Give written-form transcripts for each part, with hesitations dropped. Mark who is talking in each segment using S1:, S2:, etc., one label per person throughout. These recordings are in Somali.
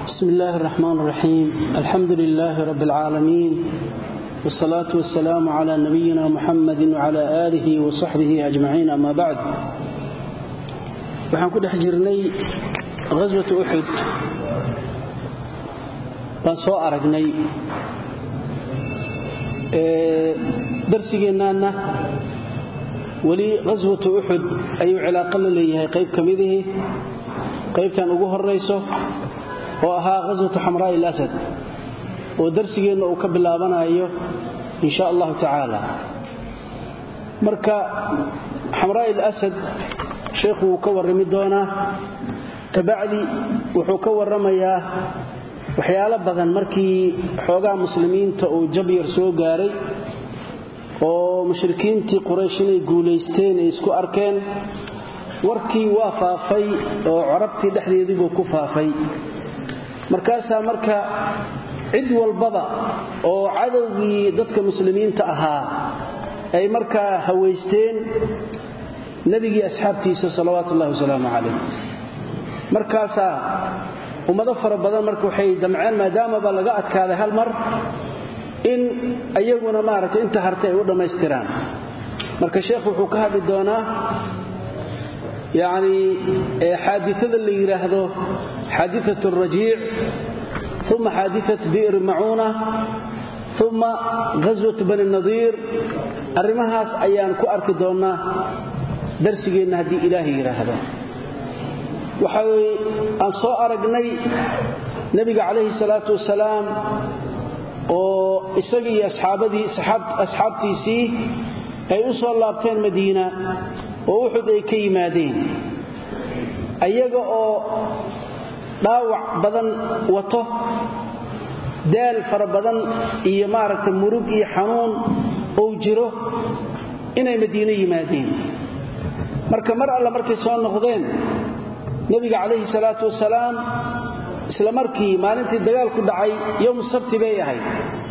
S1: بسم الله الرحمن الرحيم الحمد لله رب العالمين والصلاة والسلام على نبينا محمد وعلى آله وصحبه أجمعين أما بعد وحن كل حجرني غزوة أحد وانسوا أرقني درسينا ولي غزوة أحد أي علاقة لي قيب كميده قيب كان أقوه الرئيسه وها غزوة حمراء الأسد ودرسينا وكبل لابنا أيه إن شاء الله تعالى مركا حمراء الأسد شيخ وكور رميدونا كبعدي وحكور رمياه وحيالا بدن مركي حوغا مسلمين تأو جبير سو غاري ومشركين تي قريشين يقوليستين يسكو أركين warkii waa faafay oo carabtii dhaxdeedii buu ku faafay markaas marka cid walbaba oo cadawgii dadka muslimiinta ahaa ay marka haweysteen nabigi asxaabtiisa sallallahu wasallam alayhi markaas ummado fara badan marka waxay damceen maadaama ba laga adkaaday hal mar in ayaguna maaragtay inta hartay u dhameystiraan marka sheekhu wuxuu ka hadli doonaa يعني حادثة اللي يراهدو حادثة الرجيع ثم حادثة بئر معونة ثم غزوة بني النضير الرمهاس أيان كأرك دونا درسينا هدي إلهي يراهدو وحاوي أنصاء أرقني نبي عليه الصلاة والسلام وإساقي أصحابتي سي أي أصول لابتين مدينة ووحد ay ka yimaadeen ayaga oo dhaawac badan wato daal fara badan iyo maaragtay murug iyo xanuun oo jiro inay Madiina yimaadeen marka mar alla markay soo noqdeen nabiga kaleey salaatu wasalaam isla markii maalintii dagaalku dhacay yawm sabti bay ahayd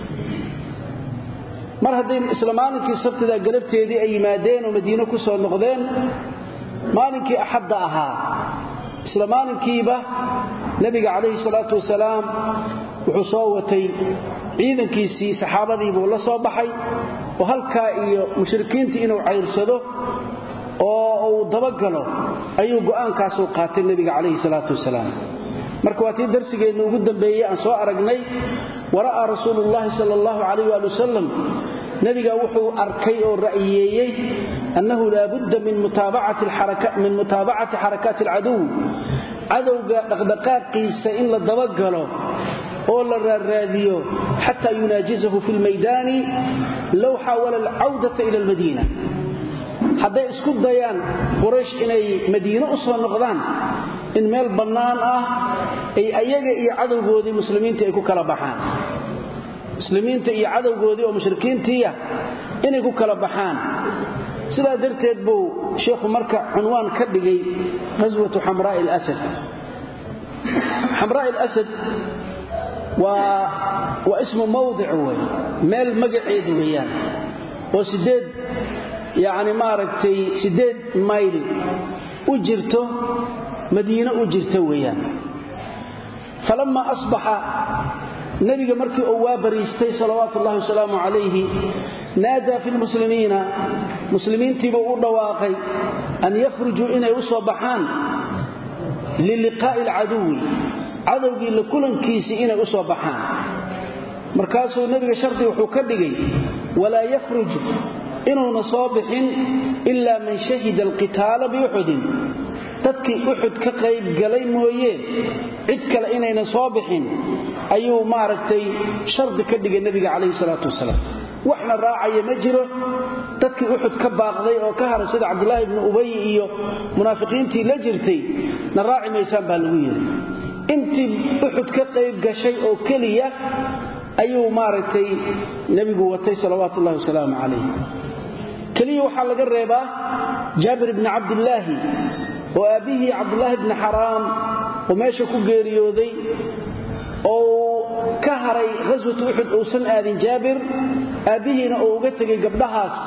S1: mar haday islaamaankii sabtida galabteedii ay yimaadeen oo Madiina ku soo noqdeen maalinkii ahad ahaa islaamaankiiba nabiga kaleey salaatu wasalaam wuxuu soo watay ciidankiisii saxaabadii buu la soo baxay oo halka iyo mushrikiintii inuu cayrsado oo uu dabagalo ayuu go'aankaas u qaatay nabiga kaleey salaatu wasalaam marka waatii darsigeenu ugu dambeeyay aan soo aragnay ورأى رسول الله صلى الله عليه وآله وسلم نبي وحو أركي أو رأيي أنه لا بد من متابعة حركات العدو دقدقات قيسة إلا الدوقله أولا الراديو حتى يناجزه في الميدان لو حاول العودة إلى المدينة حتى يسكت ديان قريش إني مدينة أصلا نقضان إن ميل بنان أي أيجا إي عدو جودي مسلمين تيكو كلا بحان مسلمين تي عدو جودي ومشركين تيا إنكو كلا بحان سلا درتيد بو شيخ مركع عنوان كدغي غزوة حمراء الأسد حمراء الأسد واسم موضع ميل مقعيد ويان وسديد يعني ماركتي سديد مايل وجرته مدينة وجرته ويان فلما أصبح نبي مركي أوابريستي صلوات الله وسلامه عليه نادى في مسلمين تبعوا رواقي أن يخرجوا إنا يصبحان للقاء العدو عدوي لكل كيس إنا يصبحان مركاسه النبي شرطي وحكبقي ولا يخرج إنه نصابح إلا من شهد القتال بأحد dadkii Uhud ka qayb galay mooyee cid kale inayna soo bixin ayuu maaragtay shardi ka dhigay nabiga kaleey salaatu wasalaam waxna raacay ma jiro dadkii Uhud ka baaqday oo ka haray sida Abdullah ibn Ubay iyo munaafiqiintii la jirtay na raaci meeshan baa lagu yiri intii Uhud ka qayb gashay oo kaliya ayuu maaragtay nabigu watay salaatu wasalaam alayhi kaliya waxa laga reebaa Jabir ibn Abdullah وأبيه عبد الله بن حرام وماشي كغيريودي أو كهري غزوة أحد أو سن آذن جابر أبيهنا أو قتل قبلهاس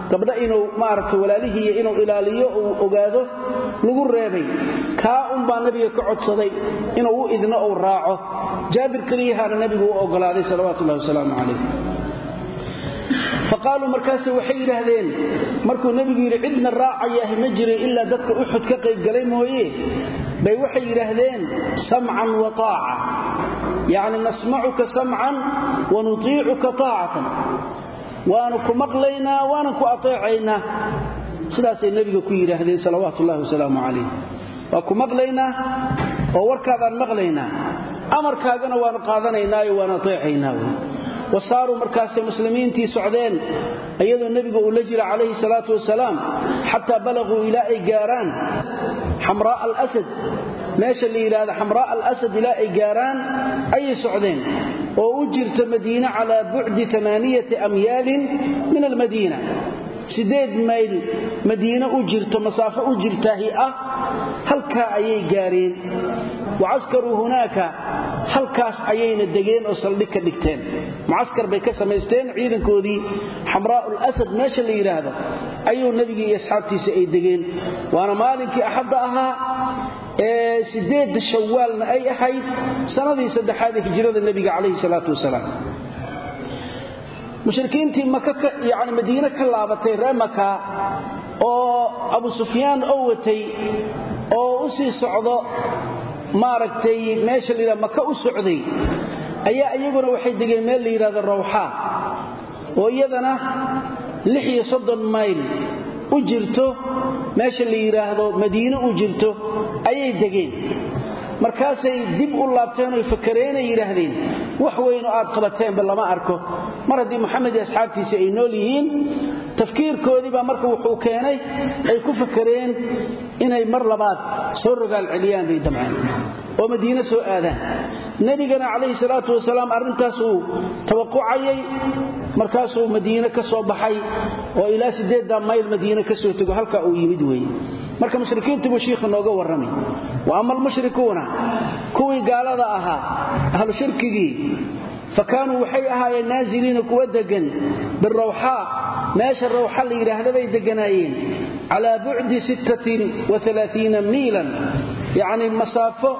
S1: gabdha inuu maaragtay walaalihii inuu ilaaliyo oo ogaado lagu reebay ka baa nabiga ka codsaday inuu u idno oo raaco jaabir kaliyaha nabigu u ogolaaday sallallahu alayhi wasallam faqaalu markaas waxay yiraahdeen markuu nabigu yiri cidna raacaya ma jirin illa dadka uxud ka qayb galay mooyee bay waxay yiraahdeen sam'an wa taa'a yaani nasma'uka sam'an wa nuti'uka taa'atan waanu ku maqlaynaa waanu ku ateecaynaa sidaas ay nabiga ku yiraahdeen sallallahu alayhi wasallam waa ku maqlaynaa oo warkaadaan maqlaynaa amarkaagana waanu qaadanaynaa iyo waanu ateecaynaa وصاروا مركز المسلمين تي سعدين أيضا النبي قول لجل عليه الصلاة والسلام حتى بلغوا إلى إيجاران حمراء الأسد ماشى اللي إلى حمراء الأسد إلى إيجاران أي سعدين وأجرت مدينة على بعد 8 أميال من المدينة 8 ميل مدينة أجرت مسافة أجرتها هل كأي جارين وعسكروا هناك halkaas ayayna degeen oo saldhig ka dhigteen muaskar bay ka sameysteen ciidankoodii xamraa'ul asad meesha la yiraahdo ayuu nabiga iyo asxaabtiisa ay degeen waana maalinkii axad ahaa 8 shawwaalna ay ahayd sanadii 3aad ee hijrada nabiga kaleey salaatu wasalaam mushrikiintii Makka yaani Madiina ka laabatay Ramaka oo Abu Sufyaan oo watay oo u sii socdo maaragtay meesha la yiraahdo Makka u socday ayaa iyaguna waxay degeen meel la yiraahdo Rawha oo iyadana 36 mayl u jirto meesha la yiraahdo Madiina u jirto ayay degeen markaasay dib u laabteen oo fakareen yiraahdeen wax weyn oo aad qabateen bal lama arko mar hadii Maxamed iyo asxaabtiisa ay nool yihiin tafkiirkoodii baa marka wuxuu keenay ay ku fakareen inay mar labaad soo rogaal celiyaan bay damcaan oo Madiina soo aadaan nabigana kaleey salaatu wasalaam arintaas uu tawaqucayay markaas uu Madiina ka soo baxay oo ilaa 8 mayl Madiina ka soo tago halka uu yimid weey marka mushrikiintu buu sheekhu nooga waramay wa amal mushrikuuna kuwii gaalada ahaa ahlu shirkigi فكانوا وحي أهاي النازلين كودقا بالروحاء ماشى الروحاء اللي يرهد بي دقنايين على بعد 36 ميلا يعني مسافة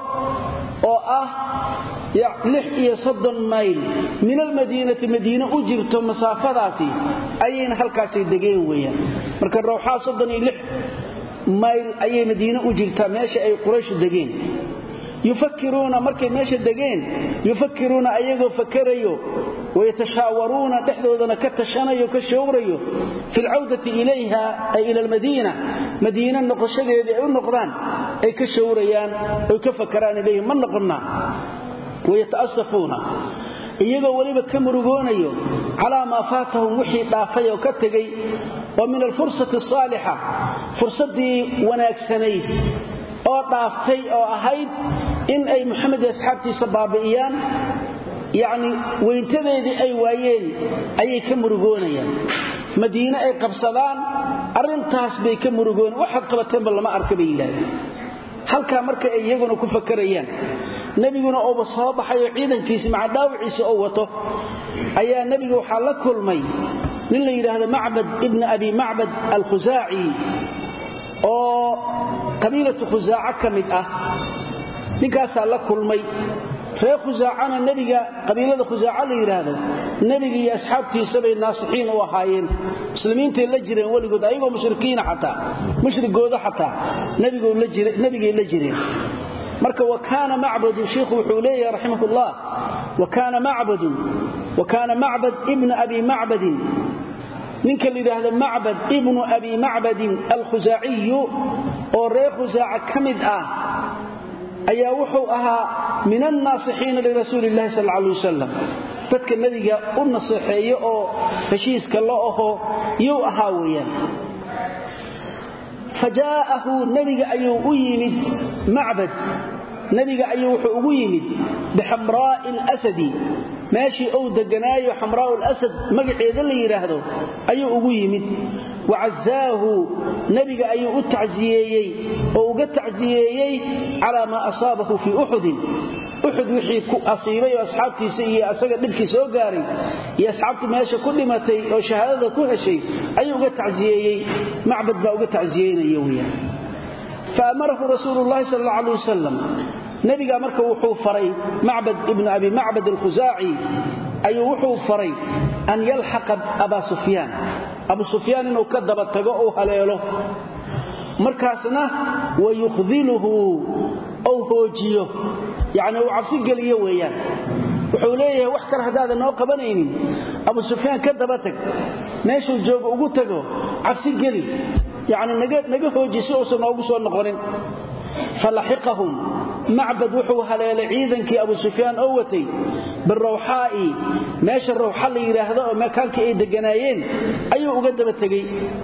S1: يعني 6 ميل من المدينة مدينة أجرت مسافة ذاتي أين هالكاسي دقين ويا مركا الروحاء 6 ميل أي مدينة أجرت ماشى أي قريش دقين يفكرون مركي ماشي دقين يفكرون أيغو فكريو ويتشاورون دحدودنا كتشانيو كشوريو في العودة إليها أي إلى المدينة مدينة نقشده أي النقران أي كشوريان أي كفكران إليهم من نقرنا ويتأسفون إيغو وليبا كمرغونيو على ما فاتهم وحي دافيو كتغي ومن الفرصة الصالحة فرصة دي وناكسني oo dhaaftay oo ahayd in ay Muhammad iyo asxaabtiisa baabi'iyaan yaani weyntadeedii ay waayeen ayay ka murugoonayaan Madiina ay qabsadaan arintaas bay ka murugoon waxa qabateen bal lama arkay ilaahay halka marka ay iyaguna ku fakarayaan nabiguna oo soo baxay ciidankiisa maca daawiciisa oo wato ayaa nabiga waxa la kulmay nin la yiraahdo Ma'bad ibn Abi Ma'bad al-Khuzaa'i oo qabiilatu Khuzaa'a kamid ah ninkaas la kulmay reer Khuzaa'ana nabiga qabiilada Khuzaa'a la yiraahdo nabiga iyo asxaabtiisa bay naasixiin u ahaayeen muslimiinta la jireen waligood ayagoo mushrikiin xataa mushrigooda xataa nabiga la jireen marka wakaana Ma'bad sheekhu wuxuu leeyahay rahimahullah wakaana Ma'bad ibn Abi Ma'bad ninka la yiraahdo Ma'bad ibn Abi Ma'bad al-Khuzaa'i oo reer Khuzaa'a kamid ah ayaa wuxuu ahaa min an-naasixiin li rasuulillaah sallallahu alayhi wasallam dadka nabiga u nasaxeeyo oo heshiiska loo aho yuu ahaa weeyaan fajaahu nabiga ayuu u yimid Ma'bad nabiga ayuu wuxuu ugu yimid bihamraa'il asadi maashi oo deganaayo hamraa'ul asad magaceeda la yiraahdo ayuu ugu yimid وعزاه نبي أي التعزيي أو التعزيي على ما أصابه في أحد وحي أصيبي وأصحابتي سيئة أساقا بلكي سوغاري يا أصحابتي ماشا كل ما وشهادة كل شيء أيوغا تعزيي معبد باوغا تعزيين يوميا فأمره رسول الله صلى الله عليه وسلم نبي أمرك وحو فري معبد ابن أبي معبد الخزاعي أي وحو فري أن يلحق أبا سفيان أبو سفيان إنه كذب التقوه هليله مركاسنا ويخذله أو هوجيه يعني هو عبسي قليه وياه وحوليه وحكر هذا نو قبنين ابو سفيان كذبتك ماشي جوج ugu tago عبسي قلي يعني نغا هوجيسي oo soo noogu soo noqonin فلحقهم معبد وحو هلال عيدنكي ابو سفيان او وتي بالروحاء ماشي الروحاء اللي يراهدو oo meelkii ay deganaayeen ayuu uga daba tagay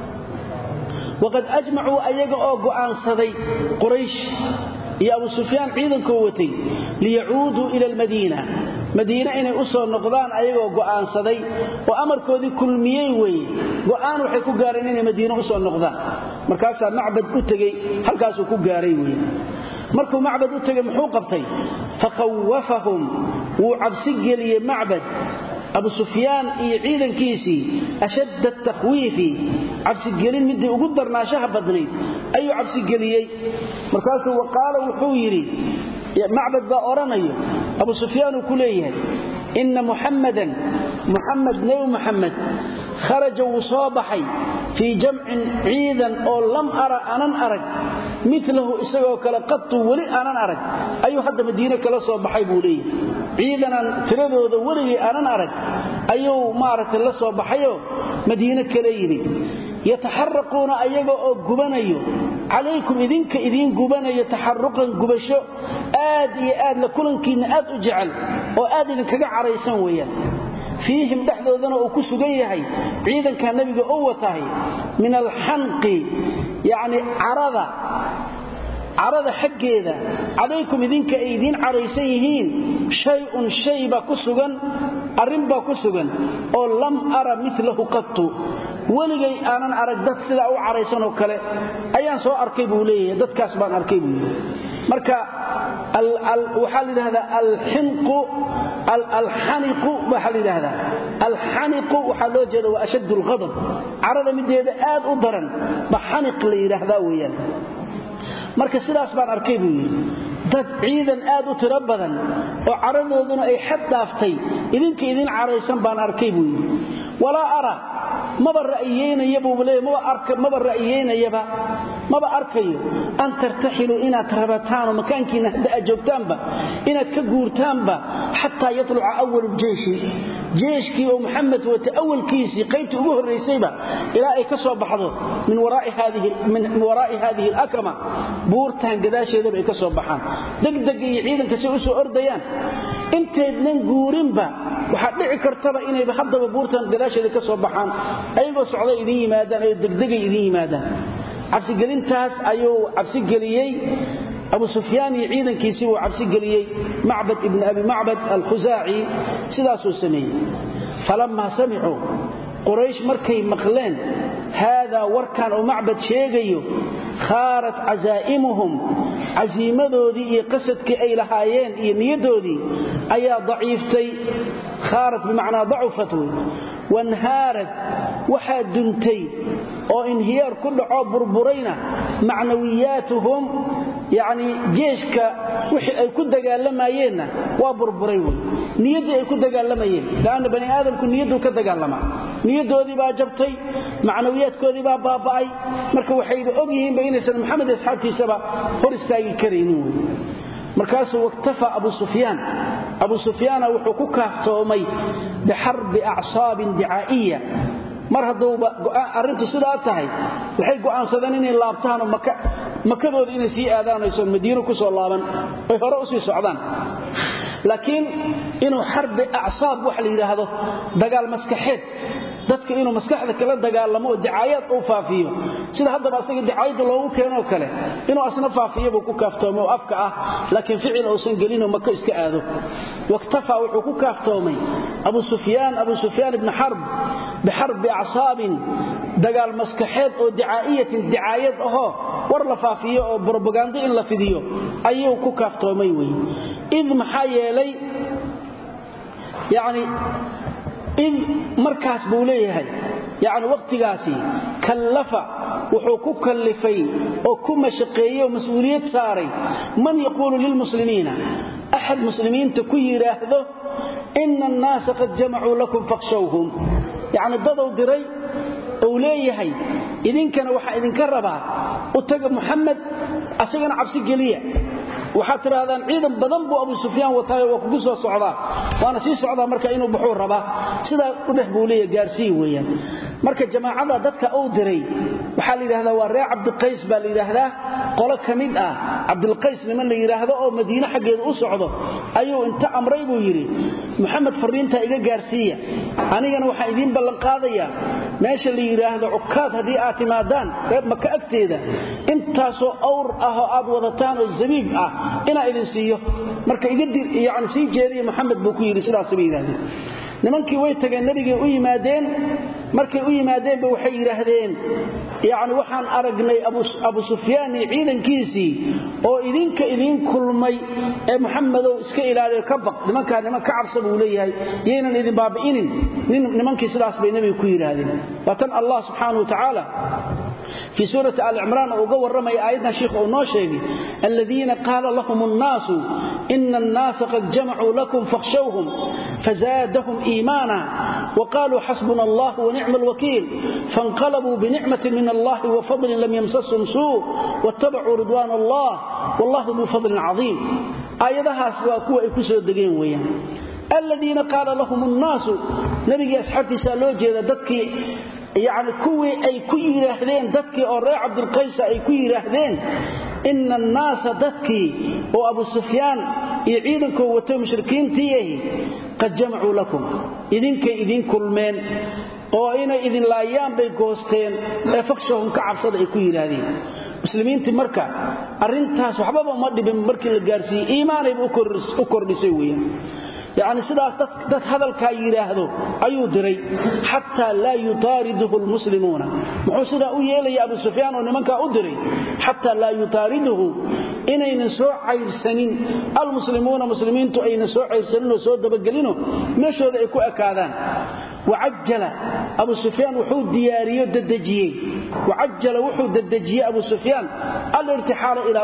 S1: وقد اجمعوا ايغا oo go'aansaday quraysh يا أبو سفيان عيدن كوتي ليعودوا إلى المدينة مدينة إني أسر نقضان أيضا قوان صدي وأمر كودي كل ميوي قوان وحيكو قارنين مدينة أسر نقضان مركاسا معبد أتغي هل كاسو كو قاريوي مركو معبد أتغي محوقبتي فخوفهم وعبسي لي معبد أبو سفيان عيدن كيسي أشد التخويف عبسي قلين مدي أقدر ناشاها بدني أي عبسي قليي مركاسه وقال وحويري معبد بأوراني أبو سفيان كليه إن محمد نبي محمد خرج وصابحي في جمع عيدا أو لم أرى أنا أرق مثله إساقه كلا قط ولي أنا أرق أي حد مدينة كلا صابحي بولي عيدا تردو ولي أنا أرق أيو مارة الله صابحيه مدينة كليني يتحرقون أيغا أو قبانيو عليكم إذين قبانيو تحرقا قبشو آد لكلنكين آد أجعل وآد لكذا عريسان ويا فيهم دحدو ذنو أكسو جيهي عيدا كان نبي أوتاهي من الحنق يعني عرض حق إذا عليكم إذنك إذين عريسيهين شيء باكسوغا أرنبا كسوغا أو لم أرى مثله قط ولغي aanan arag dad sida u careysan oo kale ayaan soo arkay buu leeyahay dadkaas baan arkay buu marka waxa la yiraahdaa al-haniq waxa la yiraahdaa al-haniq waxa loo jeedo waa ashad al-ghadab arada mideeda aad u daran ba haniq la yiraahdaa weeyaan marka sidaas baan arkay buu dad ciidan aad u tiro badan oo caradooduna ay xad daaftay idin careysan baan arkay buu wala ara ما برأيين يبو بليه ما برأيين يبا ما بأركيو أن ترتحلوا إنا تربتان ومكانك نهدأ جوبتان با إنا تكقورتان با حتى يطلع أول الجيش جيشكي ومحمد وتأول كيسي قيت أبوه الرئيسيبا إلى أي كسوة بحضر من وراء هذه الأكمة بورتان قداشي ذا بأي كسوة بحان دق يعيدا كسيوسو أرديان انت ادنان قورين با waxaad dhici kartaba inay hadaba buurtan gadaasheeda ka soo baxaan ayagoo socday idin yimaadaan ay degdegay idin yimaadaan cabsi gelintaas ayuu cabsi geliyay Abu Sufyaan iyo ciidankiisii uu cabsi geliyay Macbad ibn Abi Macbad al-Khuzaa'i sidaas uu sameeyay falamma sami'u Quraysh markay maqleen hada warkan oo Macbad sheegayo khaarat azaa'imuhum aziimadoodii iyo qasadkii ay lahaayeen iyo niyadoodii ayaa daciiftay khaarat bimaana da'ufat wanhaarat waxa duntay oo inhiyaar ku dhaco burburayna macnawiyaatuhum yani jeeshka wixii ay ku dagaalamayeen waa burburay niyadii ay ku dagaalamayeen laana bani aadamku niyadu ka dagaalama niyadoodii baa jabtay macnawiyaadkoodii baa baaba'ay marka waxay og yihiin inaysan Muhammad asxaabtiisaba hor istaagi kareenin markaasuu waqtafa Abu Sufyaan wuxuu ku kaaftoomay biharb a'saab di'aa'iyya mar hadduu arintu sidaa tahay waxay go'aansadeen inay laabtaan makadooda inay sii aadaanayso Madiina ku soo laaban ay hore u sii socdaan laakiin inuu harb a'saab wax la yiraahdo dagaal maskaxeed dadka inuu maskaxda kala dagaalamo oo dicaayad uu faafiyo sida hadaba asaga dicaayad loogu keeno kale inuu asna faafiyo buu ku kaaftoomo oo afka ah laakiin ficil uusan gelin Maka iska aado waqtafa wuxuu ku kaaftoomay Abu Sufyan ibn Harb بحرب أعصاب دقال مسكحيد أو دعاية أهو ورلا فافيه أو بروباغاندي إن لفيديو أيو كوكافتو ميوي إذ محايا لي يعني إذ مركز بوليه يعني وقت قاسي كلفة وحكو كلفي وكما شقية ومسؤولية ساري من يقول للمسلمين أحد مسلمين تكوي راهده إن الناس قد جمعوا لكم فاخشوهم يعني ضدوا دري أوليهي إذن كان وحا إذن كربا واتقب محمد أسيقنا عبسي قليع وحاتر هذا عيدا بضنبو أبو سفيان وقبوس وصعدا وانا سي صعدا مركا إنو بحور ربا سيدا قبحبو لي قارسي ويا مركا جماعة ضدك أو دري وحال إلى وراء عبد القيس بالإلى هذا قولك كمين عبد القيس لمن اللي يرى هذا أو مدينة حق أسعده أيو انت أمريبو يري محمد فرينتا إيقا قارسية أنا كانوا حايدين بلنقاضية ماشي اللي يرى هذا عكاد هذه آتمادان ريب مكا أكتيدا انتاسو أور أهو وضطان الزبيب إنا إذن سيو مركا إذن يعني سي جيري محمد بوكيري سلا سبيل هذه nimankii way tageen nabiga u yimaadeen markay u yimaadeen ba waxay yiraahdeen yaani waxaan aragnay Abu Sufyaan ciidankiisii oo idin kulmay ee Muhammad oo iska ilaaliyo ka baq nimanka ka cabsad uu leeyahay yeelan idin baabi'inin nimankii sidaas bay nabiga ku yiraahdeen watan Allah subhanahu wa ta'ala في سورة آل عمران وقوى الرمي آياتنا شيخ ونوشيني الذين قال لهم الناس إن الناس قد جمعوا لكم فاخشوهم فزادهم إيمانا وقالوا حسبنا الله ونعم الوكيل فانقلبوا بنعمة من الله وفضل لم يمسسهم سوء واتبعوا رضوان الله والله ذو فضل عظيم آياتها سواكوا إكسوا الدقين ويا الذين قال لهم الناس نبي أسحبتي سألوجي ذاتك يعني كوي أي كوي يراهدين دتكي أو رأي عبد القيس أي كوي يراهدين إن الناس دتكي وأبو سفيان يعيدكم وتمشركين تيه قد جمعوا لكم إذن كل من وإنا إذن لا أيام بيقوستين فكشهم كعبصد أي كوي يراهدين مسلمين تمركا أرنتاس وحبابا مادي بمركي القارسي إيماني بأكر نسويا يعني سلاح هذا الكاير هذا أيو دري حتى لا يطارده المسلمون محوسدا أويل يا أبو سفيان ونمنك أدري حتى لا يطارده إن ينسوع عير سنين المسلمون مسلمين تو أين سوع عير سنين وسود دبقلينه مشوا ذا يكو أكادان وعجل أبو سفيان وحود دياريو ددجيه وعجل وحود ددجيه أبو سفيان الارتحال إلى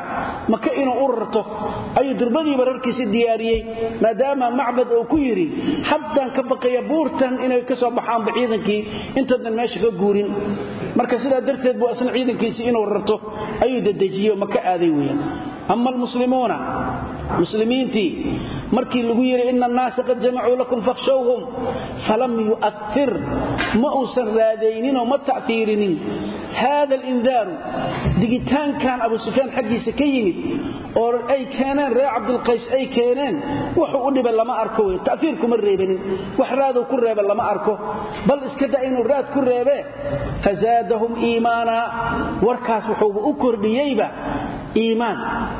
S1: مكة إنه أرته أي دربدي برركس الدياريه ما دام معبد أو كيري حتى كبقي بورتا إنه يكسب بحام بعيدنكي انت ماشي كجورين marka sida darteed buu asan ciidankiisa inuu rarto ay dadejiyo maka aaday weeyaan amma almuslimuna muslimiinti markii lagu yiri inna an-naas qad jama'u lakum fakhshawhum falam yu'athir ma usan raadaynin oo ma ta'thirinin hada al-inzar digitaan kan Abu Sufyan xaqiisa ka yimid oo ay keenan Ree Abdul Qays ay keenan wuxuu u dhibay lama arko way ta'thirku ma reebanin wax raado ku reeba lama arko bal iska daa inuu raad ku reebe fazadahum iimana warkaas wuxuu u kordhiyayba iimaan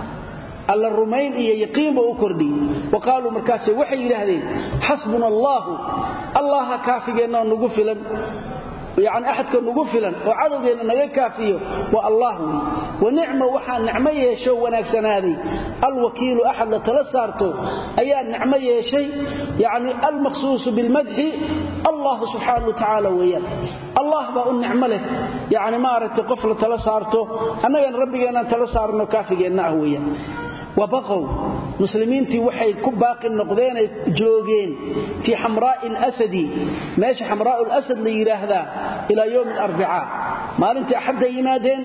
S1: alla rumayn iyo yaqiin buu u kordhiyay waqaalu markaas waxay yiraahdeen hasbuna allah kaafigeena nagu filan يعني أحد كان نقفلا وعدوغينا نغكافيه والله ونعمة وحا نعمة يشو وناكسن هذه الوكيل أحد لتلسارته أيها نعمة يشي يعني المخصوص بالمدح الله سبحانه وتعالى وياه الله بقى النعمة له يعني ما أردت قفل تلسارته أنا ربنا تلسارنا كافينا هويا وبقوا مسلمين تي وحي كباق النقدين جوجين في حمراء الأسد ماشي حمراء الأسد اللي يراهدا إلى يوم الأربعاء ما أنت أحد ينادين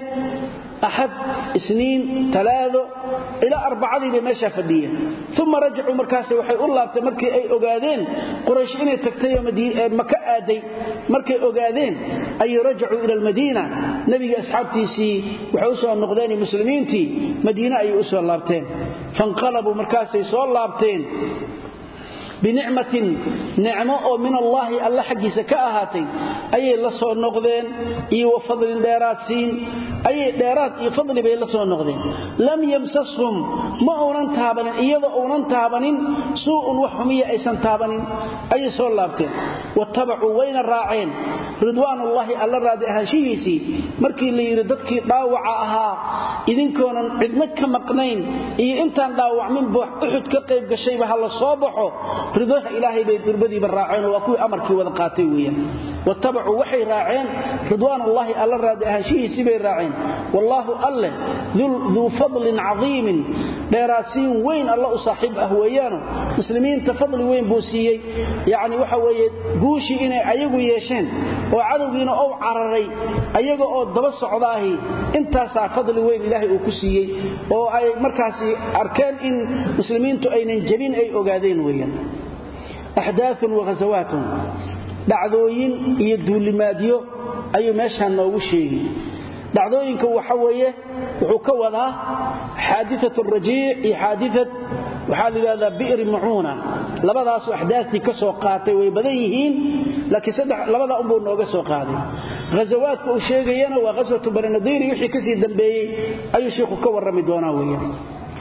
S1: أحد سنين 3 إلى 4 ذي بمشى فدية ثم رجعوا مركاسي وحي الله بتمركي أي أقادين قريش إني تكتيا مكة آدي مركي أقادين أي رجعوا إلى المدينة نبي أصحابتي سي وحوسوا النقدين مسلمين تي مدينة أي أسوى اللابتين فانقلبوا مركاسي سوى اللابتين binicmatin nicmo oo min allahi alla xagiisa ka ahaatay ayay la soo noqdeen iyo fadlin dheeraadsiin ayay dheeraad iyo fadli bay la soo noqdeen lam yamsashum ma uunan taabanin iyadoo uunan taabanin suu'un wax xumiya aysan taabanin ayay soo laabteen wattabacuu wayna raaceen ridwaanullahi alla raadi ahaanshihiisii markii la yidhi dadkii dhaawaca ahaa idinkoonan cidna ka maqnayn iyo intaan dhaawacmin buu uxud ka qayb gashayba ha la soo baxo ridaha ilaahay bay durbadiiba raaceen waa kuwii amarkii wada qaatay weeyaan wattabacuu waxay raaceen ridwaanullahi alla raadi ahaanshihiisii bay raaceen wallaahu alle duu fadlin cadiimin dheeraadsiin weyn alla u saaxiib ah weeyaano muslimiinta fadli weyn buu siiyey yacni waxa weeye guushii inay ayagu yeesheen oo cadowgiina ou cararay ayaga oo daba socdaahi intaasaa fadli weyn ilaahay uu ku siiyey oo ay markaasi arkeen in muslimiintu aynan jabin ay ogaadeen weeyaan axdaathun wa ghazawaatun dhacdooyin iyo duulimaadyo ayuu meeshaan noogu sheegi dhacdooyinka waxa weeye wuxuu ka wadaa xaadithatu rajiic iyo xaadithat waxaa la yidhahdaa bi'ri macuuna labadaasu axdaastii ka soo qaatay way badan yihiin laakiin labada unbuu nooga soo qaaday ghazawaadka uu sheegayana waa ghaswatu bani nadiir wixii kasii dambeeyey ayuu sheikhu ka warrami doonaa weeyaan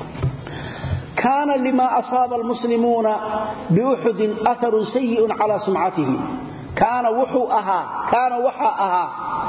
S1: kaana lima asaaba almuslimuuna biuxudin atharun sayi'un calaa sumcatihi kaana waxaa ahaa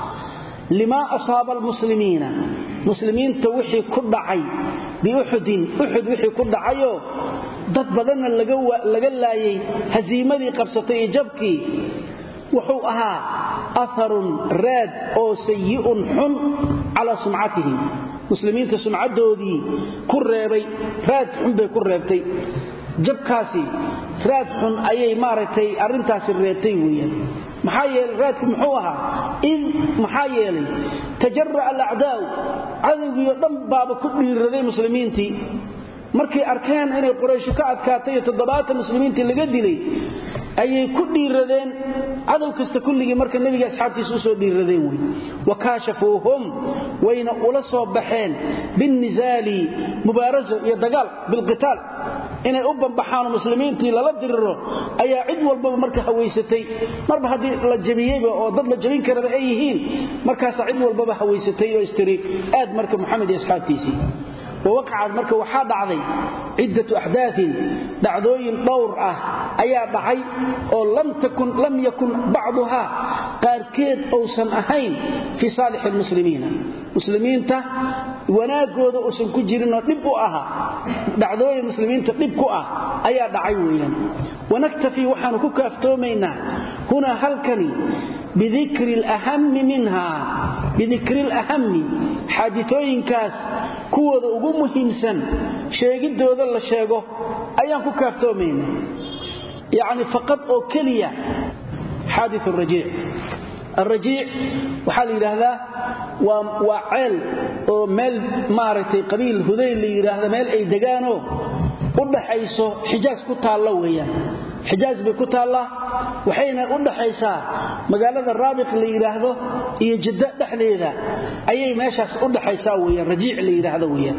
S1: lima asaaba almuslimiina muslimiinta wixii ku dhacay biuxudin uxud wixii ku dhacayoo dad badanna laga laayay hasiimadii qabsatay iyo jabkii wuxuu ahaa atharun raad oo sayi'un xun calaa sumcatihim muslimiinta sumcadoodii ku reebay raad xun bay ku reebtay jabkaasi raad xun ayay maaragtay arrintaasi reebtay weeyaan maxaa yeelay raadku muxuu ahaa in maxaa yeelay tajara alacdaa'u cadowgiioo dhan baaba ku dhiiraday muslimiintii markay arkeen inay quraysh ka adkaatay iyo 70 muslimiintii laga dilay ayay ku dhiiradeen cadow kasta kulligii marka nabiga asxaabtiisa u soo dhiiradeen way wakaashafuhum wayna ula soo baxeen binnizaali mubaaraza iyo dagaal bilqitaal inay u banbaxaan muslimiintii lala diriro ayaa cid walba marka haweysatay marba hadii la jabiyayba oo dad la jabin karaba ay yihiin markaas cid walba haweysatay oo istiri aad marka maxamed iyo asxaabtiisii ووقعت marka waxa dhacday ciidatu ahdaathin dhacdooyin dhowr ah ayaa dhacay oo lam yakun ba'daha qaarkeed oosan ahayn fi salih almuslimiina muslimiinta wanaagooda oosan ku jirin oo dib u aha dhacdooyin muslimiinta dib ku ah ayaa dhacay weeyaan wanaktafi waxaan ku kaaftoomayna huna halkani بذكر الأهم منها بذكر الأهم حادثوين كاس كوة ugu muhiimsan sheegidooda la sheego ayaan ku kaaftoomayna يعني فقط oo kaliya حادث الرجيع الرجيع waxa la yiraahdaa waa ceel oo meel maartay qabiil hudayl la yiraahdo meel ay degaano u dhaxayso Xijaas ku taalo weeyaan Xijaas bay ku taala waxayna u dhaxaysaa magaalada Raabiq la yiraahdo iyo Jidda dhaxdeeda ayay meeshaas u dhaxaysaa weeyaan Rajiic la yiraahdo weeyaan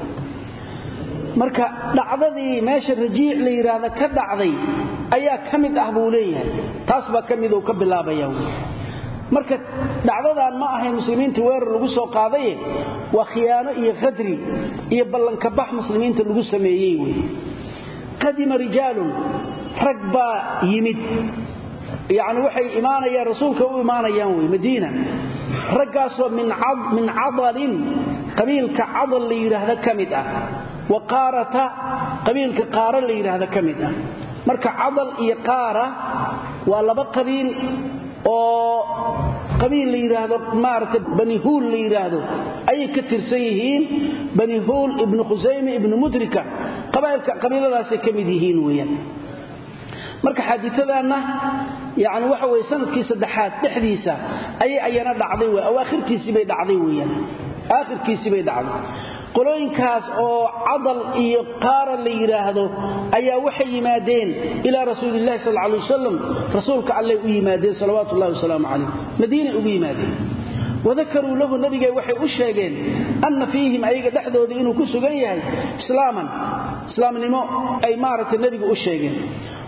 S1: marka dhacdadii meesha Rajiic la yiraahdo ka dhacday ayaa kamid ah buu leeyahay taas ba kamid oo ka bilaabaya marka dhacdadan ma ahayn muslimiinta weerar lagu soo qaaday waa khiyaano iyo qadri iyo ballanka bax muslimiinta lagu sameeyay way qadima rijaalun ragba yimid يعني waxay iimaanayaan rasuulka u iimaanayaan way Madiina raggaasoo min cadalin qabiilka cadal la yiraahdo kamid ah waqarata qabiilka qaara la yiraahdo kamid ah marka cadal iyo qaara waa laba qabiil oo qabiil la yiraahdo maarta bani hul la yiraahdo ay ka tirsan yihiin bani hul ibn khuzayma ibn mudrika qabiiladaas kamid yihiin weeyaan marka xadiisadana yaani waxa way sanadkii saddexaad dhexdiisa ayana dhacday waa aakhirkiisii bay dhacday weeyaan aakhirkiisii bay dhacday qolooyinkaas oo cadal iyo qaara la yiraahdo ayaa waxay yimaadeen ila rasuulillaah sallallahu alayhi wasallam rasuulka alle u yimaadeen salawaatu allah wasalaamu alayhi madiina ugu yimaadeen وذكروا له النبي waxay u sheegeen anna fiihim ayaga dhaxdooda inuu ku sugan yahay islaaman islaamnimo ay maarata nabiga u sheegeen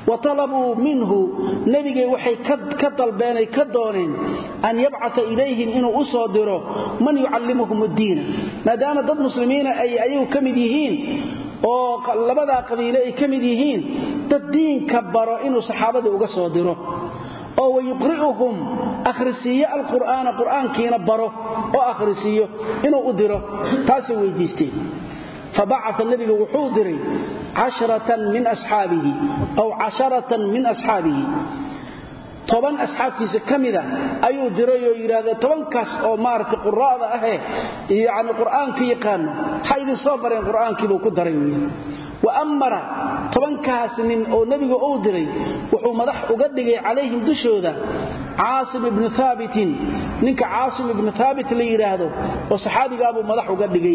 S1: وطلبوا منه نبي وحي كطلبين كدونين أن يبعث إليهم إنه أصدره من يعلمهم الدين ما دام ضد مسلمين أي كمديهين ولبدا قبيلة أي كمديهين الدين كبروا إنه صحابة أصدره أو يقرئهم أخرسية القرآن كينا بره أو أخرسية إنه أدره تاسوي ديستين فبعث النبي وحودري 10 من أصحابه أو 10 من أصحابه طبعا أصحابتي كمذا أيو دريو يراده طبعا كاس أو مارك قراءة يعني القرآن كي يقانو حيث صبرين القرآن كي بوكو دريو وأمر طبعا كاس أو نبي أودري وحو مدح أقدق عليهم دشوذا عاصم بن ثابت نك عاصم بن ثابت اللي يراده وصحابي قابوا مدح أقدق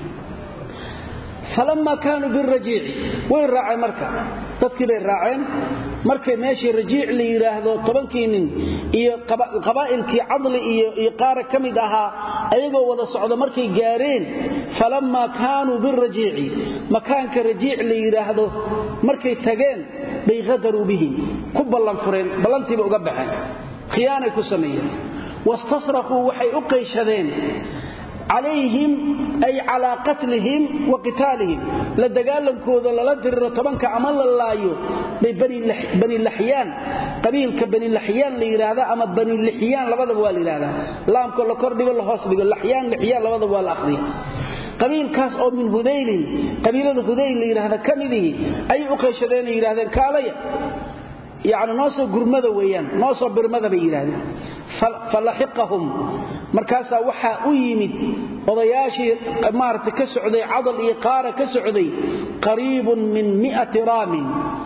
S1: فلما كانوا بالرجيع وين راعي مركا تذكر الراعين markay meeshii rajiic la yiraahdo 10 nin iyo qabaa'ilkii cadli iyo qaar kamid aha ayagoo wada socdo markay gaareen falamma kaanu birrajiici makaanka rajiic la yiraahdo markay tageen bay qadaru bihi ku ballan fureen ballantiiba uga baxeen khiyaanay ku sameeyeen wastasraqu waxay u qeyshadeen عليهم أي على قتلهم وقتالهم لدقالن كوذا للدر طبنك عمل الله بني اللحيان قبيل كبني اللحيان ليرادا أما بني اللحيان لبدا والإرادا لام كل كردي والهوس بيقول لحيان لبدا والأخذي قبيل كاس أو من هذيل قبيلة هذيل ليرادا كمذي أي أقيشدين يرادا كاليا يعني ناس قرمذا ويان ناس برمذا بيرادا فلحقهم markaasa waxa u yimid odayaashii maarta ka socday cadal iyo qaara ka socday qariibun min 100 raamin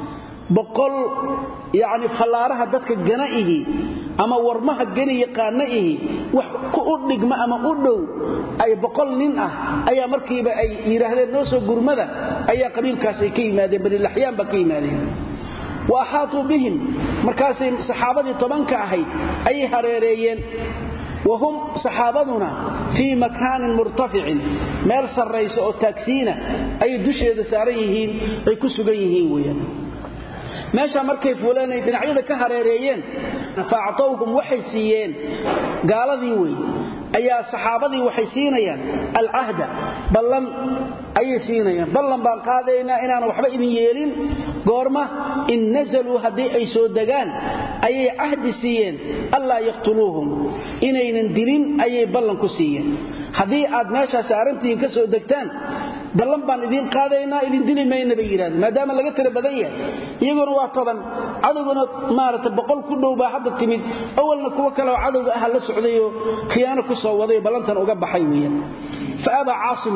S1: boqol yaani falaaraha dadka ganaihi ama warmaha gani yaqaanaihi wax ku u dhigma ama u dhow ay boqol nin ah ayaa markiiba ay yiraahdeen noo soo gurmada ayaa qabiilkaas ay ka yimaadeen bani lahyaan ba ka yimaadeen waaxaatu bihim markaasay saxaabadii 10 ka ahayd ay hareereeyeen وهم صحابتنا في مكان مرتفع ميل سريس او تاكسينا اي دشيده ساريين اي كسغيين ويان meesha markay fuulanay dhinacyada ka hareereeyeen faactowhum waxay siiyeen gaaladii way ayaa saxaabadii waxay siinayaan al-ahda ballan ay siinayaan ballan baan qaadayna inaan waxba idin yeelin goorma in nazalu hadii ay soo dagaan ayay ahdi siiyeen alla yaqtuluhum inaynan dilin ayay ballan ku siiyeen hadii aad meesha saarantiin ka soo dagtaan ballan baan idin qaadayna idin dili mayna bay yiraahdeen maadaama laga tira badan yahay iyaguna waa toban cadowguna maarata boqol ku dhow baa hadda timid awalna kuwa kale oo cadowga ah la socdayo khiyaano ku soo waday ballantan uga baxay weeyaan faaba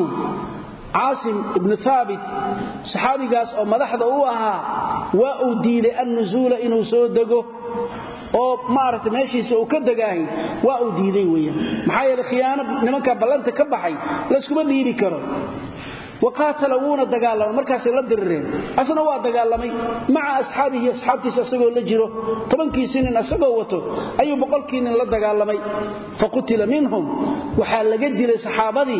S1: عاصم ابن ثابت صحابي قاس او مدخده او ahaa waa uu diilay an-nuzul inuu soo dago oo maarta meeshiisa uu ka dagaahay waa uu diiday weeyaan maxaa yeelay khiyaano nimanka ballanta ka baxay la isku dhiiri karo وقاتلونا دغالما markaas la dirireen asna waa dagaalamay maca asxaabihi asxaabtiisa asagoo la jiro 10 nin asagoo wato ayuu 100 nin la dagaalamay faqutila minhum waxa laga dilay saxaabadii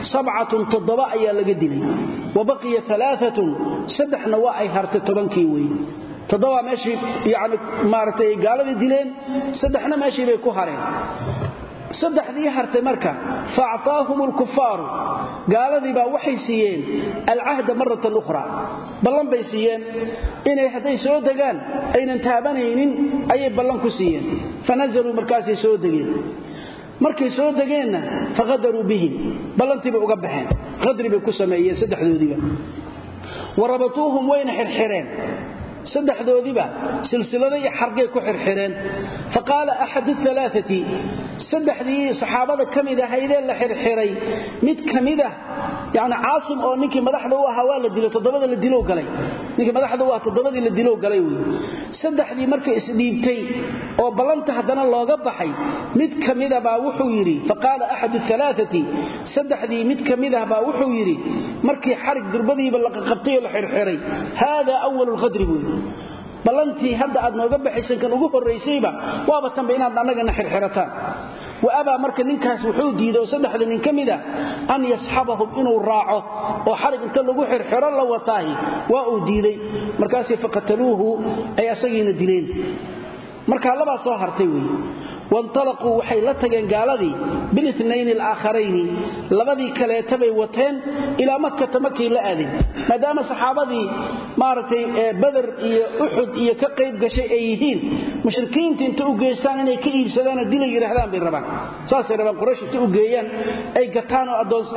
S1: 7 ayaa laga dilay wabaqiya 3 sadexna waa ay hartay 10 weey todoba meeshii yaani maartay gaaladii dileen sadexna meeshii bay ku hareen saddexdii hartay marka faa'taahum al-kuffar gaaladii baa waxay siiyeen al-ahd maratan ukhra ballan bay siiyeen inay haday soo dagaan aynan taabanaynin ayay ballan ku siiyeen fanazalu markaasay soo dageen markay soo dageenna faqadaru bihim ballantii bay uga baxeen qadri bay ku sameeyeen saddexdoodiba warabatuhum wayna xirxireen saddexdoodiba silsilada iyo xarqay ku xirxireen faqala ahad thalathati saddexdii saxaabada kamida haydeen la xirxiray mid kamida yaani Aasim oo ninkii madaxda u ahaa waa la dilay 7 la dilo galay ninkii madaxda u ahaa 7 la dilo galay saddexdii markay isdhiibtay oo balanta hadana looga baxay mid kamida baa wuxuu yiri faqala ahad thalathati saddexdii mid kamida baa wuxuu yiri markii xarig durbadiiba la qabtay oo la xirxiray hada awwalul qadri balantii hadda aad nooga baxaysan kan ugu horeysayba waaba tanba inaad anagana xirxirataan وأبى مركا ننكاس وحودي دو صدح لنن كمدا أن يسحبهم إنه راعه وحرق انت لغو حرحر الله وطاهي وأوديدي مركاسي فقتلوه أي أسيين الدلين مركا لبا صاحرتي وي وانطلقوا وحي لتغن قالدي بالاثنين الآخرين لبدي كليتبي وتين إلى مكة مكي لآذي ما دام صحابتي مارتي بدر أحد كقيب قشي أيهين مشركين تنتقوا قيستان إني كئيب سدانا ديلا يرحلان بالربان ساسي ربان قريش تنتقوا قيان أي قطانوا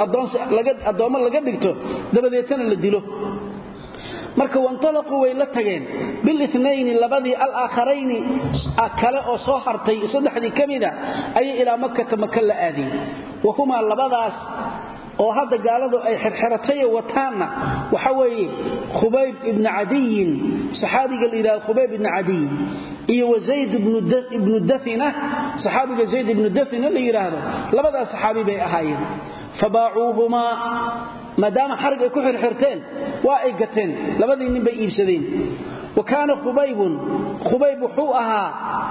S1: أدوما لقد دكتو دبديتنا للديلو marka wantalaqu way la tageen bil ithnayn labadii al aakhareyn kala oo soo hartay saddexdii kamida ay ila makka la aadeen waxuma labadaas oo hadda gaaladu ay xirxiratay wataana waxa weeye Khubayb ibn Adiy saxaabiga leeyahay Khubayb ibn Adiy iyo Zayd ibn Dathina saxaabiga Zayd ibn Dathina leeyahay labadaas saxaabi bay ahaayeen fabaa'uhuma مادام حرق ay ku xirxirteen waa ay gateen labadii nin bay iibsadeen وكان خبيب wuxuu ahaa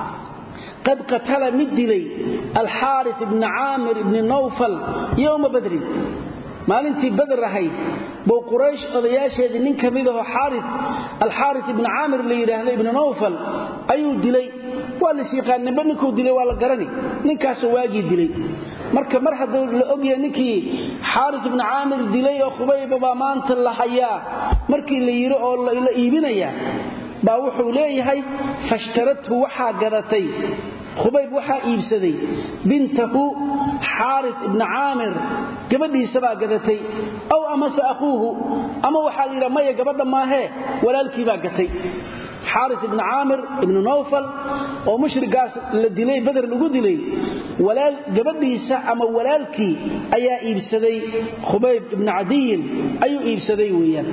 S1: قد قتل مدلي الحارث بن عامر بن نوفل يوم بدر maalintii badr ahay boo quraysh odayaasheedii nin kamid ah الحارث بن عامر la yiraahdo ibn Nawfal ayuu dilay waa la siiqaan ninkuu dilay waa la garani ninkaas waagii dilay marka mar haduu la ogyahay ninkii Harith ibn Amir dilay oo Khubayb baa maanta la hayaa markii la yiri oo la iibinaya baa wuxuu leeyahay fashtaratu waxa gadatay Khubayb waxa iibsaday bintahu Harith ibn Amir gabadhiisa baa gadatay aw ama saaquhu ama waxa la yiraahdo ma gabadha maahe walaalkii baa gatay حارث بن عامر ابن نوفل oo mushrigaas la dilay badar lagu dilay walaal gabadhiisa ama walaalkii ayaa iibsaday Khubayb ibn Adiy ayu iibsaday weeyaan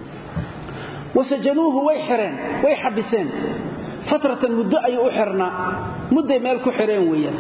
S1: wasajanuhu way xireen way xabiseen fatratan muddo ay u xirna muddo meel ku xireen weeyaan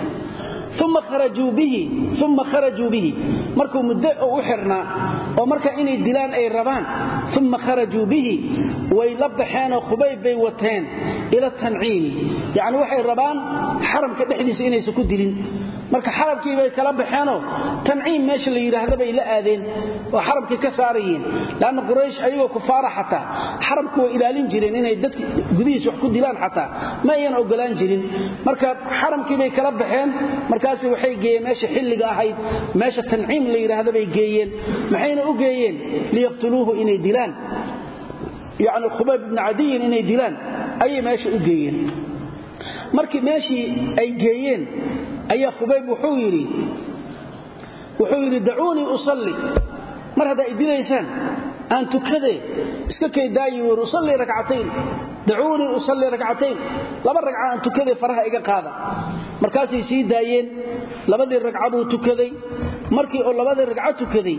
S1: ثم خرجوا به markuu muddo u xirna oo marka inay dilaan ay rabaan ثم خرجوا به way la baxeen Khubayb bay wateen ila Tan'im yaani waxay rabaan xaramka dhexdiisa inay ku dilin marka xaramkii bay kala baxeen Tan'im meesha la yiraahdo bay la aadeen oo xaramkii ka saarayeen laana Quraysh ayagoo kufaar xata xaramku way ilaalin jireen inay dad gudihiisa wax ku dilaan xata ma ayaan ogolaan jirin marka xaramkii bay kala baxeen markaas waxay geeyeen meesha xilliga ahayd meesha Tan'im la yiraahdo bay geeyeen maxayna u geeyeen liyaqtuluhu inay dilaan yaani Khubayb ibn Adiy inay dilaan ay meesha u geeyeen markii meeshii ay geeyeen ayaa Khubayb wuxuu yiri da'uuni usalli mar hada idilaysan aan tukade iska keedaayo usalli rak'atayn da'uuni usalli rak'atayn laba ragca aan tukade faraha iga qaada markaasay sii daayeen labadii ragcad uu tukaday markii oo labadii ragcad tukaday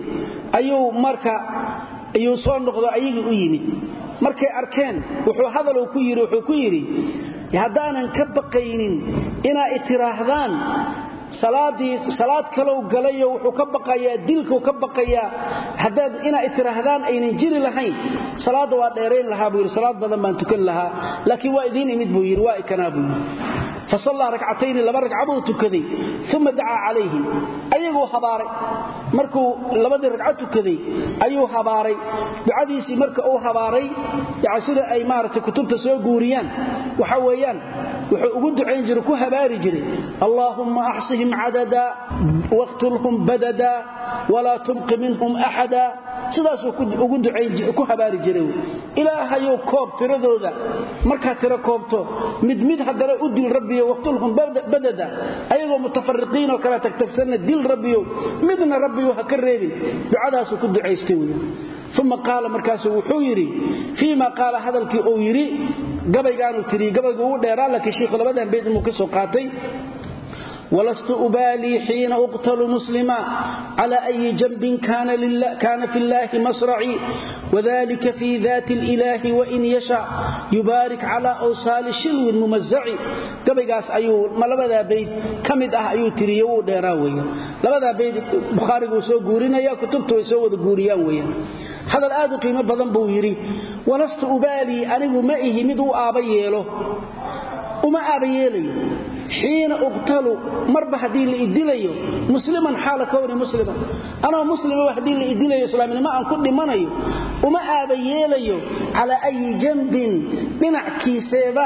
S1: ayuu soo noqdo ayagii u yimid markay arkeen wuxuu hadal ku yiri hadaanan ka baqaynin ina itiraahdaan salaad kale uu galayo wuxuu ka baqayaa dilku ka baqayaa hadaad ina itiraahdaan aynan jiri lahayn salaada waa dheereen lahaa buu salaad badan baan tukan lahaa laakiin waa idin imid buu yiri waa ikanaabu فصلى ركعتين لبا ركعه تكدي ثم دعا عليهم ايغو حباري markuu labadii ragcad tukaday ayuu habaaray ducadiisi marka uu habaaray yaasida ay maartay kutubta soo guuriyaan waxa weeyaan wuxuu ugu duceyn jiray ku habaari jiray Allahumma ahsihim adada waqtulhum badada wala tubqi minhum ahada sidaas ugu duceyn ku habaari jiray ilaahayo koob tiradooda marka tira koobto mid hadana u dil rabbi waqtulhum badada ayagoo mutafarriqiin oo kala tagtagsan dil rabbi midna rabbi ka reebin ducadaas ku duceystay thumma qala markaas wuxuu yiri fiima qala hadalkii oo yiri gabaygaanu tiri gabaygu uu dheeraa laakiin sheekh labadan beed uu ka soo qaatay ولست أبالي حين أقتل مسلما على أي جنب كان في الله مصرعي وذلك في ذات الإله وإن يشاء يبارك على أوصال شلو الممزعي قبقاس أيو ما لبدا بيت كمد أيو تريو ديراوي لبدا بيت بخاري وسو قورينا يا كتبتو يسو قوريان ويا هذا الآد قيمة بضن بويري ولست أبالي أنه مئه مدو آبييله وما آبييلي حين أقتل مربى هدين لإدليه مسلما حال كوني مسلما أنا مسلم وهدين لإدليه إسلامي ما أن كل منيه وما آبيليه على أي جنب بنعكي سيبا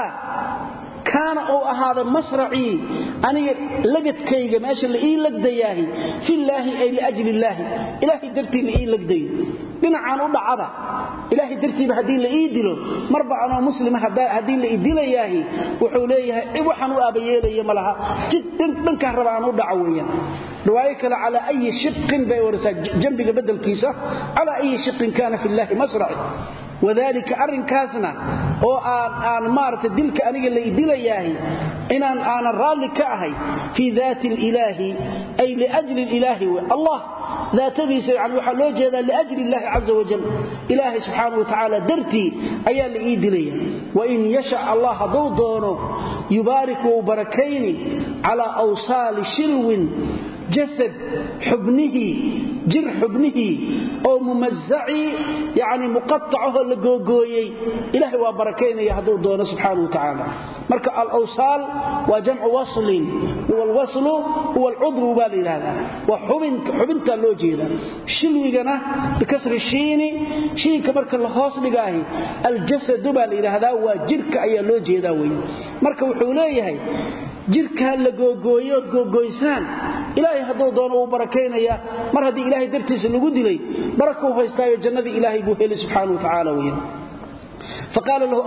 S1: كان أو هذا مصرعي أنا لقد كيغا ماشي اللي إيه لقدياهي في الله أي لأجل الله إلهي درتي اللي إيه لقدي بنعان أضعبا إلهي درتي بهدين اللي إيه دلو مربع أنا مسلم هدين اللي إيه دلياهي وحوليها إبوحن وأبيالي ملها جدا من كهربا أنا أضعويا روايك على أي شق بيورسا جنبك بدل كيسة على أي شق كان في الله مصرعي وذلك أرن كاسنا أو أن مارت دلك أنيق اللي إدلياهي إن أنا الرالي كأهي في ذات الإله أي لأجل الإله الله ذات ذي يعني وحلو جدا لأجل الله عز وجل إلهي سبحانه وتعالى درتي أي اللي إدليه وإن يشاء الله ضوضونه يبارك وبركين على أوصال شلو جسد حبنه جر حبنه أو ممزعي يعني مقطعه لقوقوي إلهي وبركين يهدو دونه سبحانه وتعالى مركع الأوصال وجمع وصل والوصل هو العضو بالي هذا وحبنت اللوجيدة شلوغنا بكسر الشين شين كمرك الخاص بقاهي الجسد بالي هذا وجرك أي اللوجيدة مركع وحوليه jirka la googooyo googooysaan ilaahay haduu doono uu barakeenaya mar hadii ilaahay dartiisa lagu dilay barako haystaayo jannada ilaahay buu helay subhanahu wa ta'ala weeyaan faqala lahu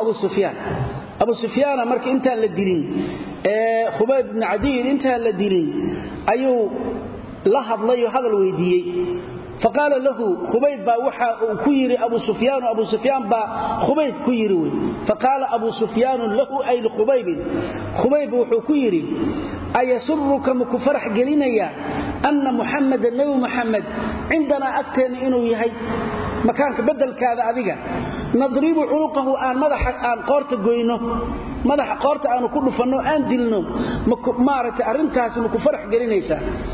S1: abu sufyan marka inta la dilin khubayb ibn adi inta la dilin ayuu la hadlayo hadal weydiiyay فقال له خبيب وحا كيري أبو سفيان با خبيب كيري فقال أبو سفيان له أي خبيب وحو كيري أيسرك مكفرح قلينيا أن محمد النبي محمد عندنا أكتن إنه يهي مكانك بدل كذا أذيك نضرب عنقه آن مدح آن قارت قوينه مدح قارت آن كل فنه آن دلنه مارت أرنتاس مكفرح قلينيسا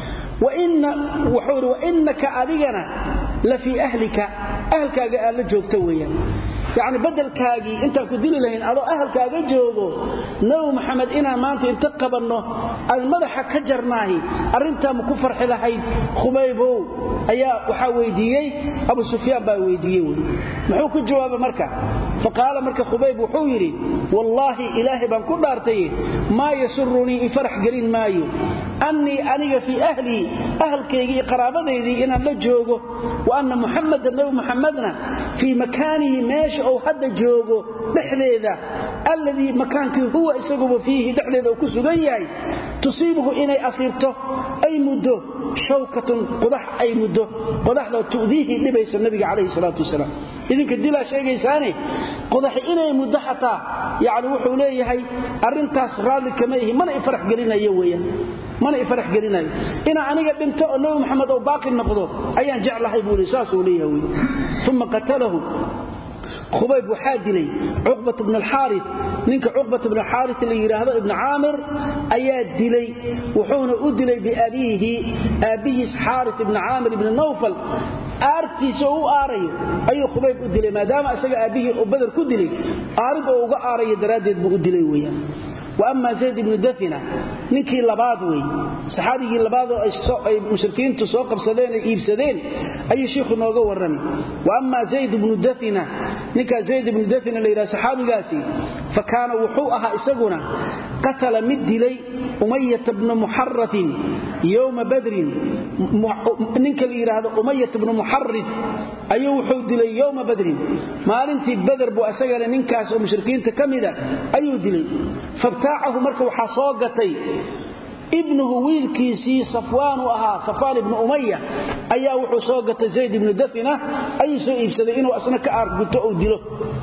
S1: وإنك أذينا لفي أهلك قال جوجتويا يعني بدل كاجي انت كدل لهين ادو اهلكاga joogo nabi maxamed ina maanta inta qabanno al madaxa ka jarnaahi arinta ma ku farxilahayd khubaybo ayaa waxa weydiiyay abu sufyaan baa weydiiyay muxuu ku jawaabay marka faqala marka khubayb wuxuu yiri wallahi ilaahi baan ku dhaartay ma yasurruni farx galin maayo anni aniga fi ahli ahlkaygi qaraabadaydii inaan la joogo wa anna muhammad nabi muhammadna fi makanihi maashi أو حدا جوجو دحليدا الذي مكانك هو يسقب فيه دحليدا وكسغياي تصيبه إني أصيبته أي مده شوكة قضح أي مده قضح لو تؤذيه لبيس النبي عليه الصلاة والسلام إذن كدلا شيء ثاني قضح إني مده حتى يعني وحوليه هي أرنتاس رالي كميه من يفرح قلنا يويا من يفرح قلنا إنا عنيق بنت النبي محمد أو باقي النقضه أيان جعله يبولي ساسه ليه ثم قتله خبيب وحادلي عقبة بن الحارث نينك عقبة بن الحارث اللي يراهد ابن عامر اياد دلي وحون ادلي أبيه حارث بن عامر بن النوفل ارتي سو اري اي خبيب ادلي ما دام اسغا ابيه بدر كدلي ارد اوغا اري دراديد بو ادلي ويا واما زيد بن دثنه نينكي لباد وي صحابيي لباد اي مشركين سو قبسدين ايبسدين اي شيخ نوغا ورمي واما زيد بن دثنه نينكا زيد بن دثنه ليرا صحابيغاسي فكان وحوها اسغنا قتل مدلي أمية بن محرث يوم بدر نينكا ليرا أمية بن محرث أيو وحود لي يوم بدر مالنتي بدر بو اسغل نينكاس مشركين كميدا ايو دلي فبتاعه مركو حصوقتي ابنه ويلكيسي صفوان صفوان بن أمية أيها وحصوقة زيد بن دثنة أي سوء يبسدئين وأسنك أرقته دله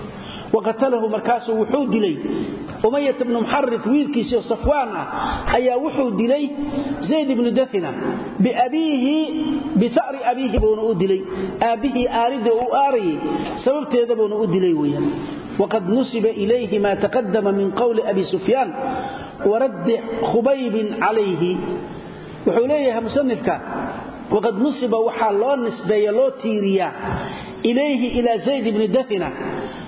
S1: وقتله مركاسه وحود لي أمية بن محرث ويلكيسي صفوان أيها وحود لي زيد بن دثنة بأبيه بثأر أبيه بونؤد لي أبيه آرد وآري سببت هذا بونؤد لي ويا وقد نسب إليه ما تقدم من قول أبي سفيان ورد خبيب عليه وحوليها مصنفك وقد نسب وحال الله نسبة يلو تيريا إليه إلى زيد بن دثنة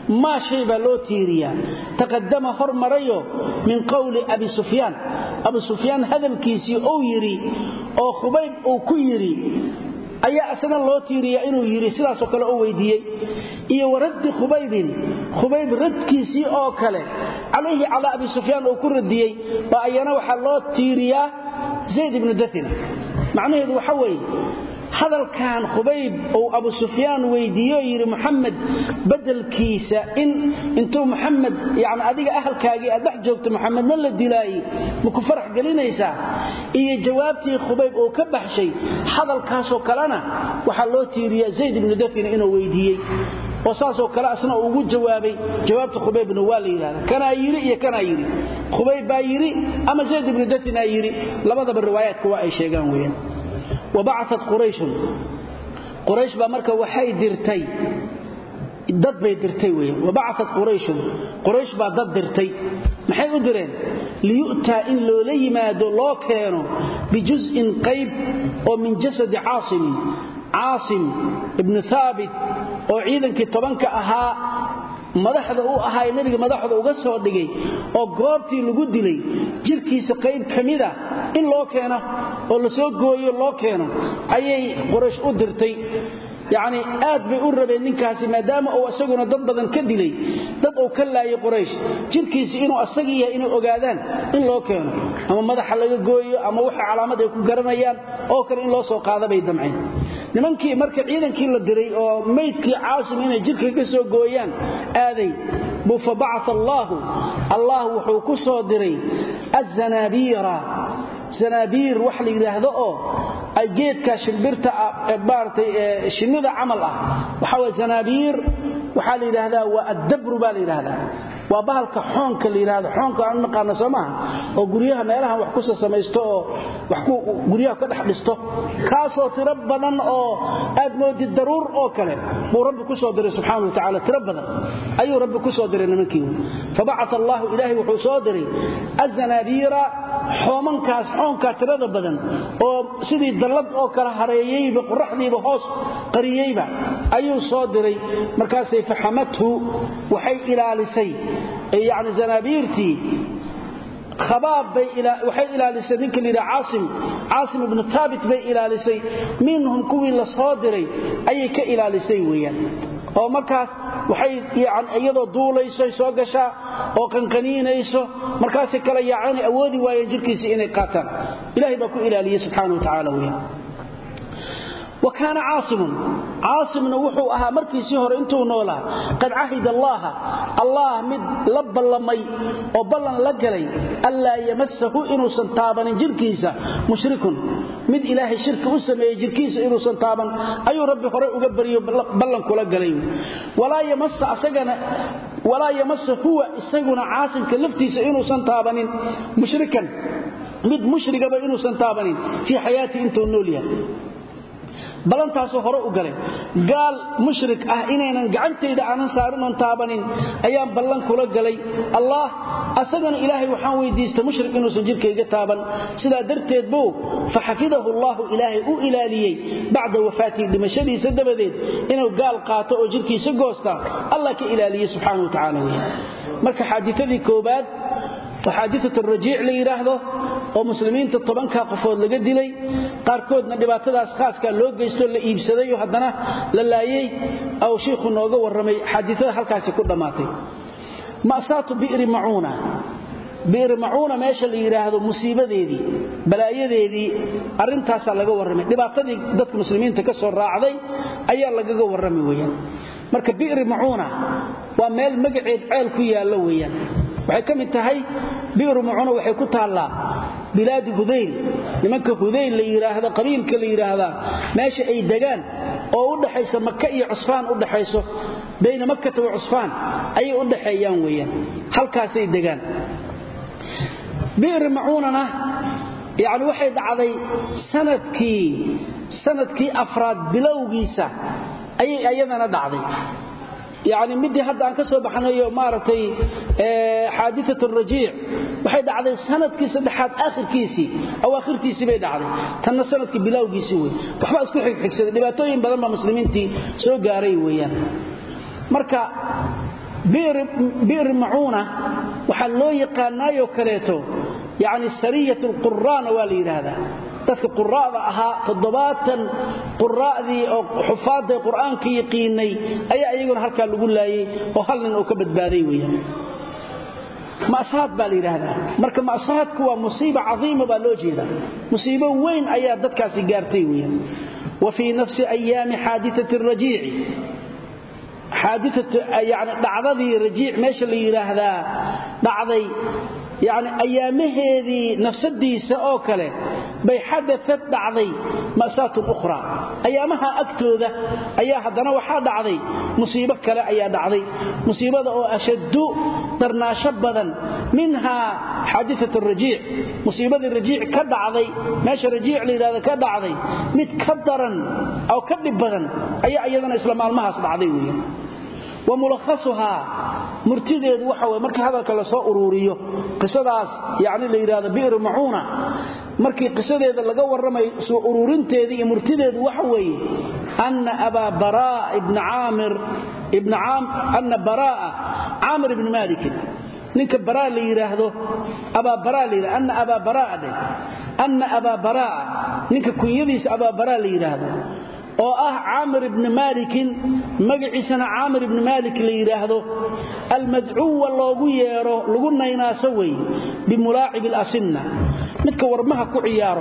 S1: ما شيء لو تيريا تقدم هرمريو من قول أبي سفيان هذا الكيسي أو يري أو خبيب أو كيري ayaa asana loo tiiriya inuu yiri sidaas oo kale oo weydiiyay iyo warad khubayb radkiisi oo kale alayhi ala abi sufyan oo ku radiyay ba ayana waxa loo tiiriya zayd ibn dathina macnaheedu waxa weey hadalkan khubayb oo abu sufyan weydiiyo yiri muhammad badalkiisa intuu muhammad yaani adiga ahalkaagi aad dhex joogto muhammadna la dilay ma ku farax galinaysa iyo jawaabtii khubayb oo ka baxshay hadalkaas oo kalena waxa loo tiiriya zayd ibn dathina inuu weydiiyay oo saas oo kale asna ugu jawaabay jawaabta khubaybna waa la yiraahdaa kana yiri khubayb baa yiri ama zayd ibn dathina yiri labadaba riwaayaadka waa ay sheegaan weeyaan وبعثت قريش بمركه waxay dirtay dad bay dirtay weeyaan وبعثت قريش ba dad dirtay maxay u direen liyuta in loo la yimaado loo keeno bijuz'in qayb oo min jasad Aasim ibn Thabit oo ciidankii 10ka ahaa madaxda uu ahaa nabiga madaxda uga soo dhigay oo goobtii lagu dilay jirkiisa qayb kamida in loo keeno oo la soo gooyo loo keeno ayay quraysh u dirtay yaani aad bay u rabeen ninkaasi maadaama uu asaguna dad badan ka dilay dad oo ka laayay quraysh jirkiisa inuu asagiya inuu ogaadaan in loo keeno ama madaxa laga gooyo ama waxa calaamad ay ku garanayaan oo kale in loo soo qaado bay damceen nimankii marka ciidankii la diray oo meydkii Aasim inay jirka ka soo gooyaan aaday buu fab'ath Allah wuxuu ku soo diray zanabiir wax la yiraahdo oo ay geedka shimbirta baartay shinnida amal ah waxa way zanabiir waxa la yiraahdaa waa adabru baa la yiraahdaa waa bahalka xoonka la yiraahdo xoonka aan naqaan Soomaa oo guriyaha meelaha wax ku soo sameeysto oo wax ku guriyaha ka dhaxdhisto kaasoo tirab badan oo aad moodid daruur oo kale buu Rabbi ku soo diray subhanahu wa ta'ala tirab badan ayuu Rabbi ku soo diray nimankii fab'ath Allah ilaahi wuxuu soo diray azanabira xoomankaas xoonka tirada badan oo sidii dalad oo kala hareeyay qorraxdiiba hoos qariyayba ayuu soo diray markaas ay fahamatu waxay ilaalisay يعني زنابيرتي خباب بي وحي إلى لسدينك اللي عاصم بن ثابت بي إلى لسي منهم كوي لصادري أي كإلى لسي ويان oo markaas waxay yaan iyadoo duulayso soo gasha oo qanqaniinayso markaas kala yaacani awoodi waayeen jirkiisa inay qaataan ilaahay baa ku ilaaliyay subhanahu wa ta'ala weeyaan وكان عاصم وحو أها مركيسي هور انتو نولا قد عهد الله مد لبلمي وبلن لقلي ألا يمسه إنو سنتابا جركيسا مشرك مد إلهي شرك أسمي جركيسا إنو سنتابا أي ربي فريق قبري بلن كلقلي ولا يمس هو إساقنا عاصم كلفتيسا إنو سنتابا مشركا مد مشركا إنو سنتابا في حياتي انتو نوليا balantaasoo hore u galay gaal mushrik ah inaynan gacanteyda aanan saarin on taabanin ayaan ballan kula galay Allah asagana ilaahay waxaan weydiistay mushrik inuu jirkayga taaban sida darteed buu fahafidahu Allah ilaahay u ilaaliyay bacda wafaati dimashadiisa dabadeed inuu gaal qaato oo jirkiisa goosta Allah ka ilaaliyay subhanahu wa ta'ala marka xaadithadii koobaad وحادثة الرجيع ليراهده ومسلمين تطبنكا قفود لغا ديلay qaarkoodna dhibaatadaas khaaska loo geysto la iibsaday oo hadana la laayay aw sheekhu nooga waramay xadiithada halkaas ku dhamaatay ma'saatu bi'r mauna meesha la yiraahdo musiibadeedii balaayadeedii arintaas laga waramay dhibaatadii dadka muslimiinta ka soo raacday ayaa laga waramay weeyaan marka bi'r mauna waa meel magaceed ceel ku yaalo weeyaan waxay kamid tahay bi'r mauna waxay ku taalaa bilaad hudayl nimanka hudayl la yiraahdo qabiilka la yiraahdo meesha ay degaan oo u dhaxaysa Makka iyo Cusfaan u dhaxayso bayna Makka iyo Cusfaan ay u dhaxayaan weeyaan halkaas ay degaan bi'r mauna yaani waxay dhacday sanadkii afraad bilowgiisa ayay ayadana dhacday يعني مدي هدا aan ka soo baxnayo maartay حادثه الرجيع waxay dhacday sanadkii saddexaad aakhirkiisi bay dhacday tan sanadkii bilowgiisi way waxba isku xigxigsaday dhibaatooyin badan ba muslimiintii soo gaaray weeyaan marka بئر معونة وحلو يقانايو كليتو يعني سرية القرآن والي هذا dadka quraada aha 7 quraadii oo xufaada quraanka yaqiinay ayaa ayaguna halka lagu laayay oo hal nin oo ka badbaaday weeyaan maasaad baa leeyahay marka maasaadku waa musiibo cadiima baa loo jeedaa musiibo weyn ayaa dadkaasi gaartay weeyaan wa fi nafsi ayyaam hadithati ar-raji' hadithatu yani dhacdadii raji' meesha la yiraahdaa dhacday يعني أيامهذه نفسدي سأوكله بيحدثت دعضي مأساة أخرى أيامها أكتوذة أيها دنا وحاد عضي مصيبة كلا أيها دعضي مصيبة أشد درنا شبذا منها حادثة الرجيع مصيبة الرجيع كدعضي ماشي الرجيع لهذا كدعضي متكدرا أو كذبا أيضا إسلام المهاص دعضي وملخصها مرتديد waxa markii hadalka la soo ururiyo qisadaas yaani la yiraahdo bi'r mauna markii qisadeeda laga waramay soo ururinteeda iyo murtideedu waxa weeye anna aba baraa ibn amir anna baraa amir ibn malik ninka baraa la yiraahdo aba baraa la yiraahdo anna aba baraa ninka kunyadiisa aba baraa la yiraahdo oo Amir ibn Malik magaciisana Amir ibn Malik la yiraahdo al-mad'u loogu yeero lagu naynaaso way bi mulaa'ib al-asinna midka warmaha ku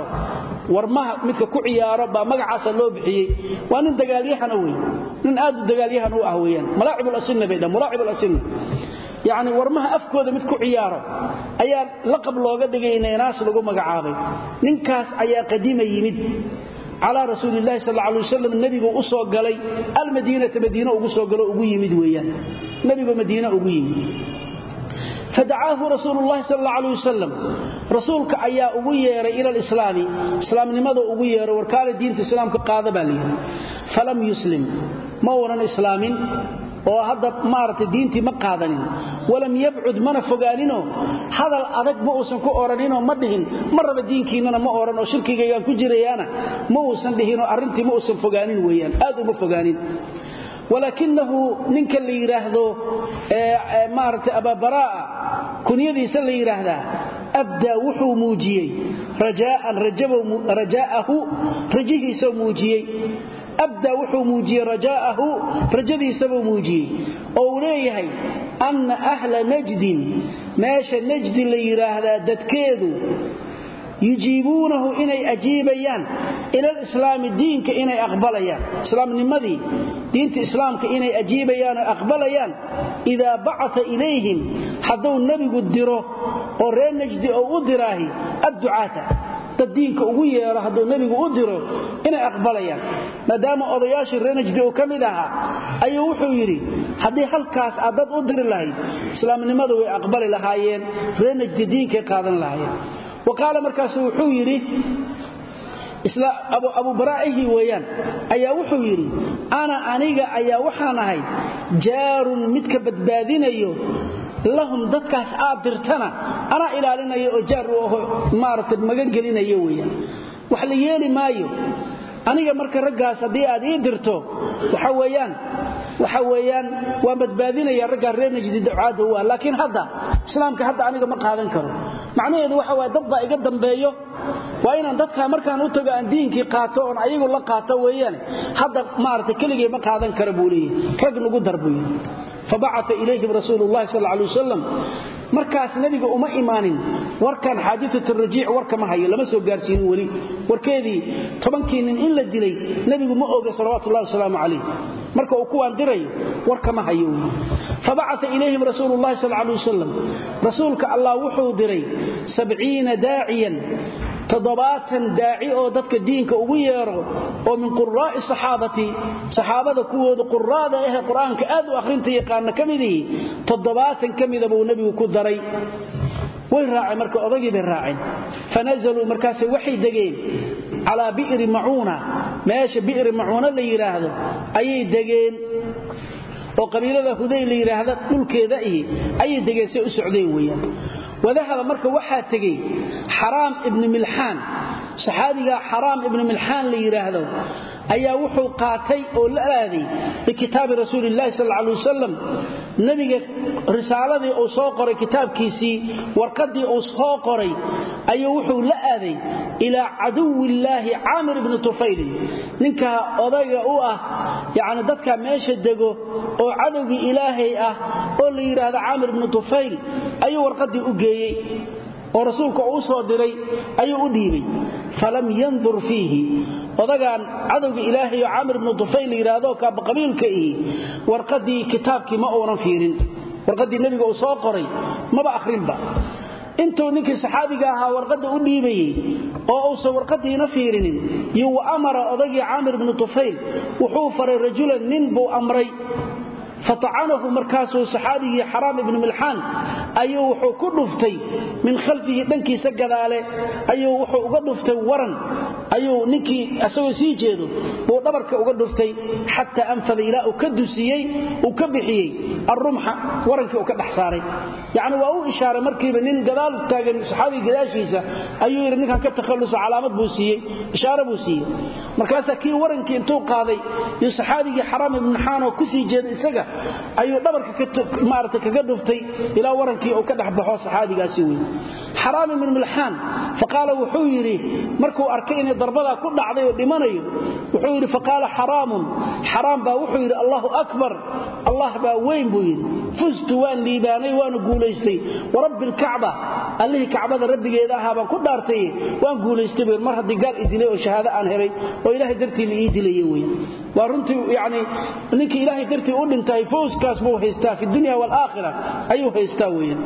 S1: ciyaaro ba magacaasa loo bixiyay waa nin dagaalyahan way nin aad dagaalyahan u ah weeyaan mulaa'ib al-asinna bayda mulaa'ib al-asinna يعني warmaha afkooda mid ku ciyaaro ayaa laqab looga dhigay naynaas lagu magacaabay ninkaas ayaa qadiima yimid على رسول الله صلى الله عليه وسلم النبي أصو قالي المدينة مدينة أصو قالوا أقوي مدويا النبي مدينة أقوي فدعاه رسول الله صلى الله عليه وسلم رسولك أيا أقوي إلى الإسلام إسلام لماذا أقوي وركال الدين الإسلام كقاضب عليه فلم يسلم مورا إسلام وهذا مارت دينتي ما قادنين ولم يبعد من فغانينو هذا الادق ما اوسن ku oranino ma dhihin marba diinkiina ma orano shirkiga ku jireeyana ma uusan dhihino arintii ma uusan fogaanin weeyaan aad uma fogaanin walakinahu ninka la yiraahdo maarta aba baraa kunyadiisa la yiraahdaa abda wuxuu muujiyay rajaahu rajihiisa muujiyay أبدأ وحو موجي رجاءه رجدي سبو موجي أوليه أن أهل نجد ماشى نجد اللي يراهدا ددكيدو يجيبونه إني أجيبيان إلى الإسلام الدين كإني أقبليان إسلام نمذي دين الإسلام كإني أجيبيان أقبليان إذا بعث إليهم حدو النبي قدره ورين نجد أو أدراهي الدعاة الدين كأوية حدو النبي قدره إني أقبليان maadaama odayaashii reenajdi oo kamidaha ayuu wuxuu yiri hadii halkaas aad u diri lahayd islaamnimadu way aqbali lahaayeen reenajdi diinka qaadan lahaayeen waqala markaas wuxuu yiri abu baraa'ihi weeyaan ayaa wuxuu yiri aniga ayaa waxaan ahay jaarun midka badbaadinayo lahum dadkaas aad dirtana ana ilaalinayo oo jaar oo maartay magan gelinayo weeyaan wax la yeeli maayo aniga marka ragaas hadii aad ii dirto waxa weeyaan waa badbaadinaya raga reenajdi ducaada waa laakiin hadda islaamka hadda aniga ma qaadan karo macnaheedu waxa waa dad baa iga dambeeyo waa inaan dadka markaan u tago aan diinkii qaato oo ayagu la qaato weeyaan hadda maarta kaliye ma qaadan karo buuliye rag nagu darbiyo فبعث إليهم رسول الله صلى الله عليه وسلم markaas nabiga uma imaanin warkan xaadithatu rajiic warka ma hayo lama soo gaarsiin wali warkeedii 10 nin in la dilay nabigu ma ooga sallallahu alayhi wasallam marka uu ku andiray warka ma hayo fabacatha ilayhim rasuulullah sallallahu alayhi wasallam rasuulka allah wuxuu diray 70 daaciyan toddobaatan daaci oo dadka diinka ugu yeero oo min quraa'i saxaabada kuwooda quraada ah quraanka aad u akhrinta yaqaan kamidii toddobaatan kamida buu nabigu ku daray way raacay marka odagii bay raaceen fanazalu markaas waxay dageen ala bi'r mauna meesha bi'r mauna la yiraahdo ayay dageen oo qabiilada hudayl la yiraahdo dhulkeeda ayay dageen si u socdeen weeyaan وذهب marka waxa tagay حرام ابن ملحان صحابيga حرام ابن ملحان la yiraahdo ayaa wuxuu qaatay oo la aaday bikitaabi rasuulillaah sallallahu alayhi wasallam nabiga risaaladii uu soo qoray kitaabkiisii warqadii uu soo qoray ayuu wuxuu la aaday ila aduwillaahi Aamir ibn Tufayl ninka odayga u ah yaani dadka meesha dego oo cadowgi ilaahay ah oo la yiraahdo Aamir ibn Tufayl ayuu warqadii u geeyay oo rasuulku uu soo diray ayuu u dhiibay falam yanzur fihi odagan cadowga ilaahay oo Aamir ibn Tufayl yiraahdo ka qabiilka warqadii kitaabkii ma oonan fiirin warqadii nabiga uu soo qoray maba akhrinba intuu ninkii saxaabiga ahaa warqada u dhiibayay oo uu soo warqadiina fiirinin yuu amara odagii Aamir ibn Tufayl wuxuu faray rajulan nin buu amray fatacanahu markaasuu saxaabigii Haraam ibn Milhan ayuu wuxuu ku dhuftay min khalfihi dhankiisa gadaale ayuu wuxuu uga dhuftay waran ayuu ninkii asagoo sii jeedo buu dhabarka uga dhuftay hatta anfada ila uu ka dusiyay uu ka bixiyay arrumha warankii uu ka dhaxsaaray yaani waa uu ishaaray markiiba nin gadaal taagan saxaabi gadaashiisa ayuu yiri ninkan ka takhalluso calaamad buu siiyay ishaaro buu siiyay markaas kii warankii intuu qaaday iyo saxaabigii Haraam ibn Milhan oo ku sii jeeday isaga ayuu dhabarka maarta kaga dhuftay ila warankii uu ka dhaxbaxo saxaabigaasi weey Haraam ibn Milhan faqala wuxuu yiri markuu arkay in darbada ku dhacday oo dhimanayo wuxuu yiri faqala Haraam baa wuxuu yiri Allahu akbar Allah baa weyn buu yiri fustu waan liibaanay waan guuleystay rabbil Kaaba allahi Kaabada rabbigeeda ahaa baan ku dhaartay waan guuleystay mar hadii gaal idilay oo shahaado aan helay oo ilaahay dartii ii dilay weey waa runtii yaani ninkii ilaahay dartii u dhintay fawskaas buu haystaa fi dunya wal aakhirah ayuu haystaa weeyaan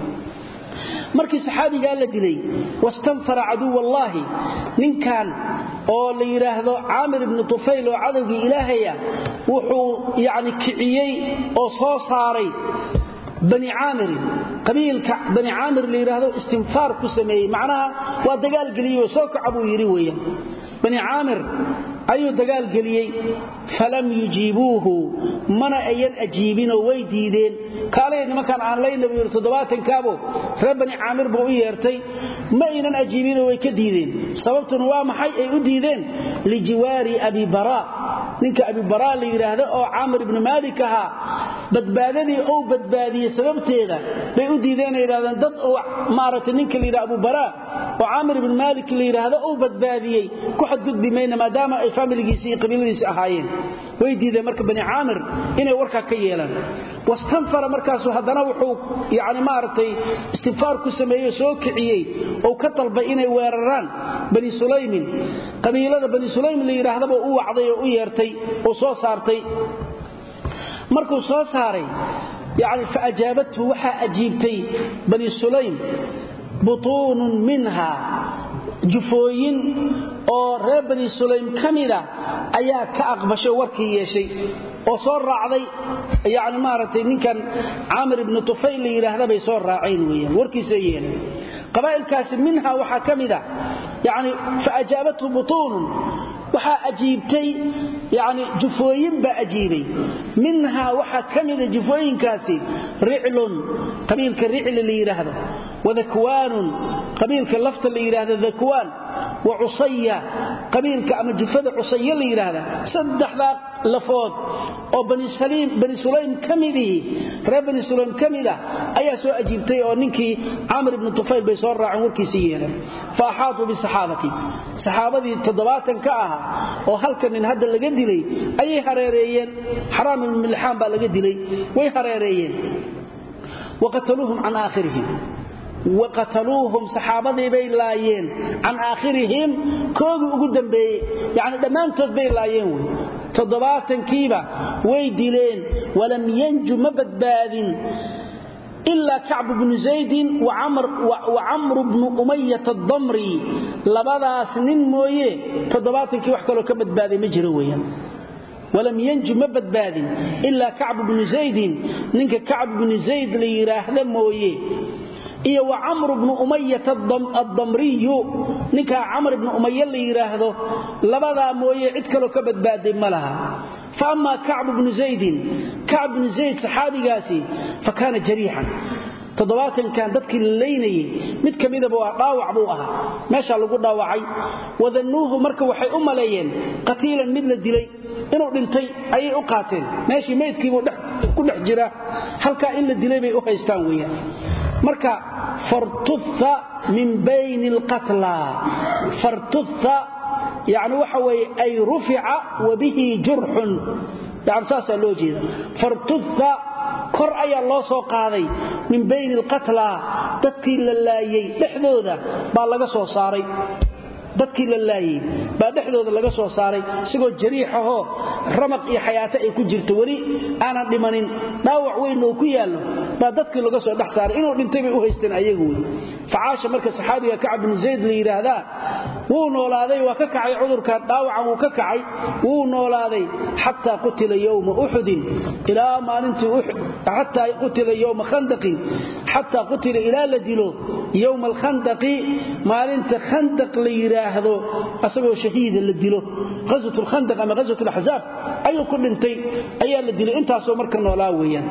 S1: markii saxaabiga la dilay wastanfara adu wallahi ninkan oo la yiraahdo Aamir ibn Tufayl oo cadowgi ilaahaya wuxuu yaani kiciyay oo soo saaray bani Aamir qabiilka bani Aamir la yiraahdo istinfaar ku sameeyay macnaha waa dagaal galiyo soo kacbu yiri weeyaan bani Aamir ayuu dagaal galiyay falam yujibuhu mana ayan ajiibin oo way diideen kaalay nimankan aan leeyahay nabi 70 kaabo rabbi Aamir buu u yeertay ma aynan ajiibin oo way ka diideen sababtuna waa maxay ay u diideen li jiwari abi bara ninka abi bara la yiraahdo oo Aamir ibn Malik aha badbaadadii oo badbaadiyay sababteeda bay u diideen ay yiraahdaan dad oo maaragtay ninka la yiraahdo abu bara oo Aamir ibn Malik la yiraahdo oo badbaadiyay ku xadgudbi meena maadaama ay familigiisii qabiiladiisii ahaayeen way diideen marka bani Aamir inay warka ka yeelan wastanfara markaas hadana wuxuu yaani maartay istinfaar ku sameeyay soo kiciyay oo ka talbay inay weeraraan bani Sulaymin qabiilada bani Sulaym la yiraahdo oo u wacday oo u yeertay oo soo saartay markuu soo saaray yaani faajabatu waxa ajiibtay bani Sulaym butun minha jufooyin oo reer bani Sulaym kamida ayaa ka aqbashay warkii yeeshay oo soo raacday yaani maartay ninkan Aamir ibn Tufayl yiraahdo bay soo raaceen weeyaan warkiisa yeelay qabaa'ilkaas minha waxa kamida yaani faajabatu butun waxa ajiibtay yaani jufooyin ba ajiibay minha waxa kamida jufooyinkaasi riclun qabiilka ricl la yiraahdo wadakwan qabiilka lafta la yiraahdo dakwaan وعصية قبيل كأما جفدة عصية اللي يراهدا صدحدا لفوت أو بني سليم كمله رب بني سليم كمله أي سوء أجيبتي أو ننكي عامر بن طفيل بيصور عن وركي سيئنا فأحاطوا بالصحابة صحابة تضباطا كأها وهل كان من هذا اللي قد لي أي حريريين حرام من اللحام بقى اللي قد لي وي حريريين وقتلوهم عن آخرهم وقتلوهم صحابه بيلايين عن اخرهم كوغ ugu dambeeyay yaani dhamaantood beylaayeen toddobaatan kiiba way dileen walam yanju mabadbaadin illa Ka'b ibn Zayd wa Amr ibn Umayyah ad-Damri labadaas nin mooyee toddobaatan kii wax kale ka badbaaday ma jiro weeyaan ولم ينجو مبدباد إلا كعب بن زيد نينك كعب بن زيد لي يراهد مويه iyo wa Amr ibn Umayyah ad-Damri ninka Amr ibn Umayyah la yiraahdo labada mooye cid kale ka badbaaday malaha فاما كعب بن زيد saxaabigaasi fakana jarihan toddobaatan kan dadkii leeynay mid kamidaba waa dhaawac buu ahaa meesha lagu dhaawacay wadannuhu marka waxay u maleeyeen qatiilan mid la dilay inuu dhintay ayay u qaateen meeshii meedkii buu ku dhex jira halka in la dilay bay u haystaan weeyaan marka fartutha min bayn alqatla fartutha يعني وحوي أي رفع وبه جرح يعني ساسا لو جيدا فارتث كر أي الله سوق هذي من بين القتلى تدكي للايي لحدوذا بالله سو صاري dadkii la laayay baa dhaxdooda laga soo saaray sigoo jariix ah oo ramaq iyo xayaato ay ku jirto wali aanan dhimanin dhaawac weyn oo ku yaalo baa dadkii laga soo dhax saaray inuu dhintay bay u haysteen ayagu facaasha marka saxaabiga Ka'b bin Zayd la yiraahdo wuu noolaaday waa ka kacay cudurka dhaawacan wuu ka kacay wuu noolaaday hatta qutila yawm uhud ila maalintii uhud hatta qutila yawm khandaq hatta qutila ila ladilo yawm al-khandaq maalinta khandaq la yiraahdo asagoo shahiid la dilo ghazwatul khandaq ama ghazwatul ahzab ayuu ku dhintay ayaa la dilay intaas oo marka noolaa weeyaan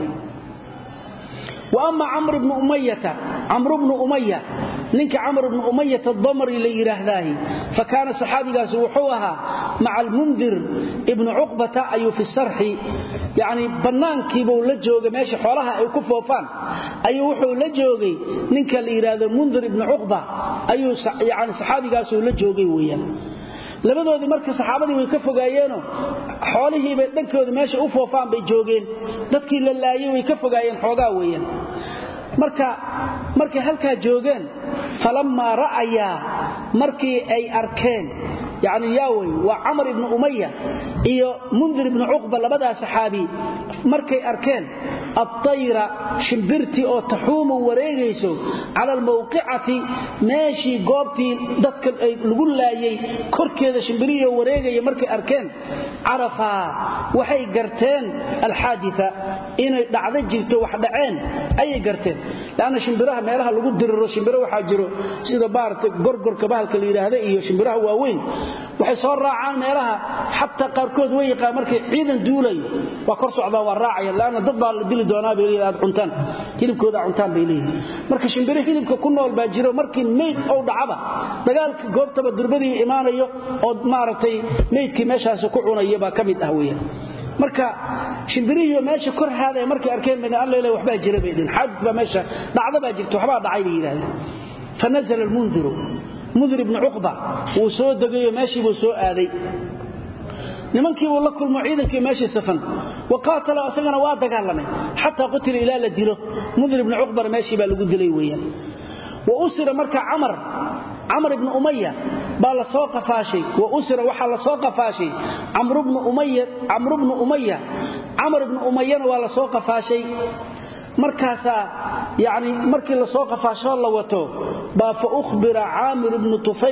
S1: وأما عمرو بن أمية نينك عمرو بن أمية الضمري اللي يراهداه فكان صحابي وحوها مع المنذر ابن عقبة أي في السرح يعني بنانكي بو لجوغي ماشي حولها أي كفوفان أي وحو لجوغي نينك اللي يراهد المنذر ابن عقبة أي يعني صحابي لجوغي ويا labadoodii markii saxaabadii way ka fogaayeen xoolihii bay dhankooda meesha u foofaan bay joogeen dadkii la laayay way ka fogaayeen xoogaa weeyaan markii halka joogeen falamma ra'aya markii ay arkeen يعني ياوي وعمر بن أمية إيو منذر بن عقبة لبدا صحابي مركي أركان الطيرة شمبرتي أو تحوم وريغيسو على الموقعة ماشي قوبتي دك نقول لا يي كركي ذا شمبرية وريغي مركي أركان عرفا وحي قرتين الحادثة إن دعدت جلتو وحدعين أي قرتين لأن شمبرها ميلها لقود درر شمبرها وحاجرو سيدا بارت قرقر كبالك اللي هذا إيو شمبرها واوين waxay soo raacaan meelaha hatta qaarkood way yaqaan markay ciidan duulay waa kor socda waa raacaya laana dad baa la dili doonaa bay leeyahay cuntaan hilibkooda cuntaan bay leeyahay marka shimbiri hilibka ku nool baa jiro markii meed oo dhacaba dagaalka goobtaba durbadii imaanayo oo maartay meedkii meeshaas ku cunaya baa kamid ah weeyaan marka shimbiriyo meesha kor haaday markay arkeen in Allah ilaahay waxba jira bay dhin xad ba meesha dhacda baa jirto waxba dhacay bay yiraahdeen fanazala al-munzir مذر بن عقبة وسو دغيو ماشي بو سو اداي nimankii uu la kulmo ciidankii meeshii safan waqaatala asagana waa dagaalamay hatta qutil ila la dilo mudr ibn uqba meeshii baa lagu dilay weeyaan wa usira marka amr ibn umayya baa la soo qafaashay wa usira waxa la soo qafaashay amr ibn umayya waa la soo qafaashay markaasa yani markii la soo qafaasho la wato ba fa ukhbira Amir ibn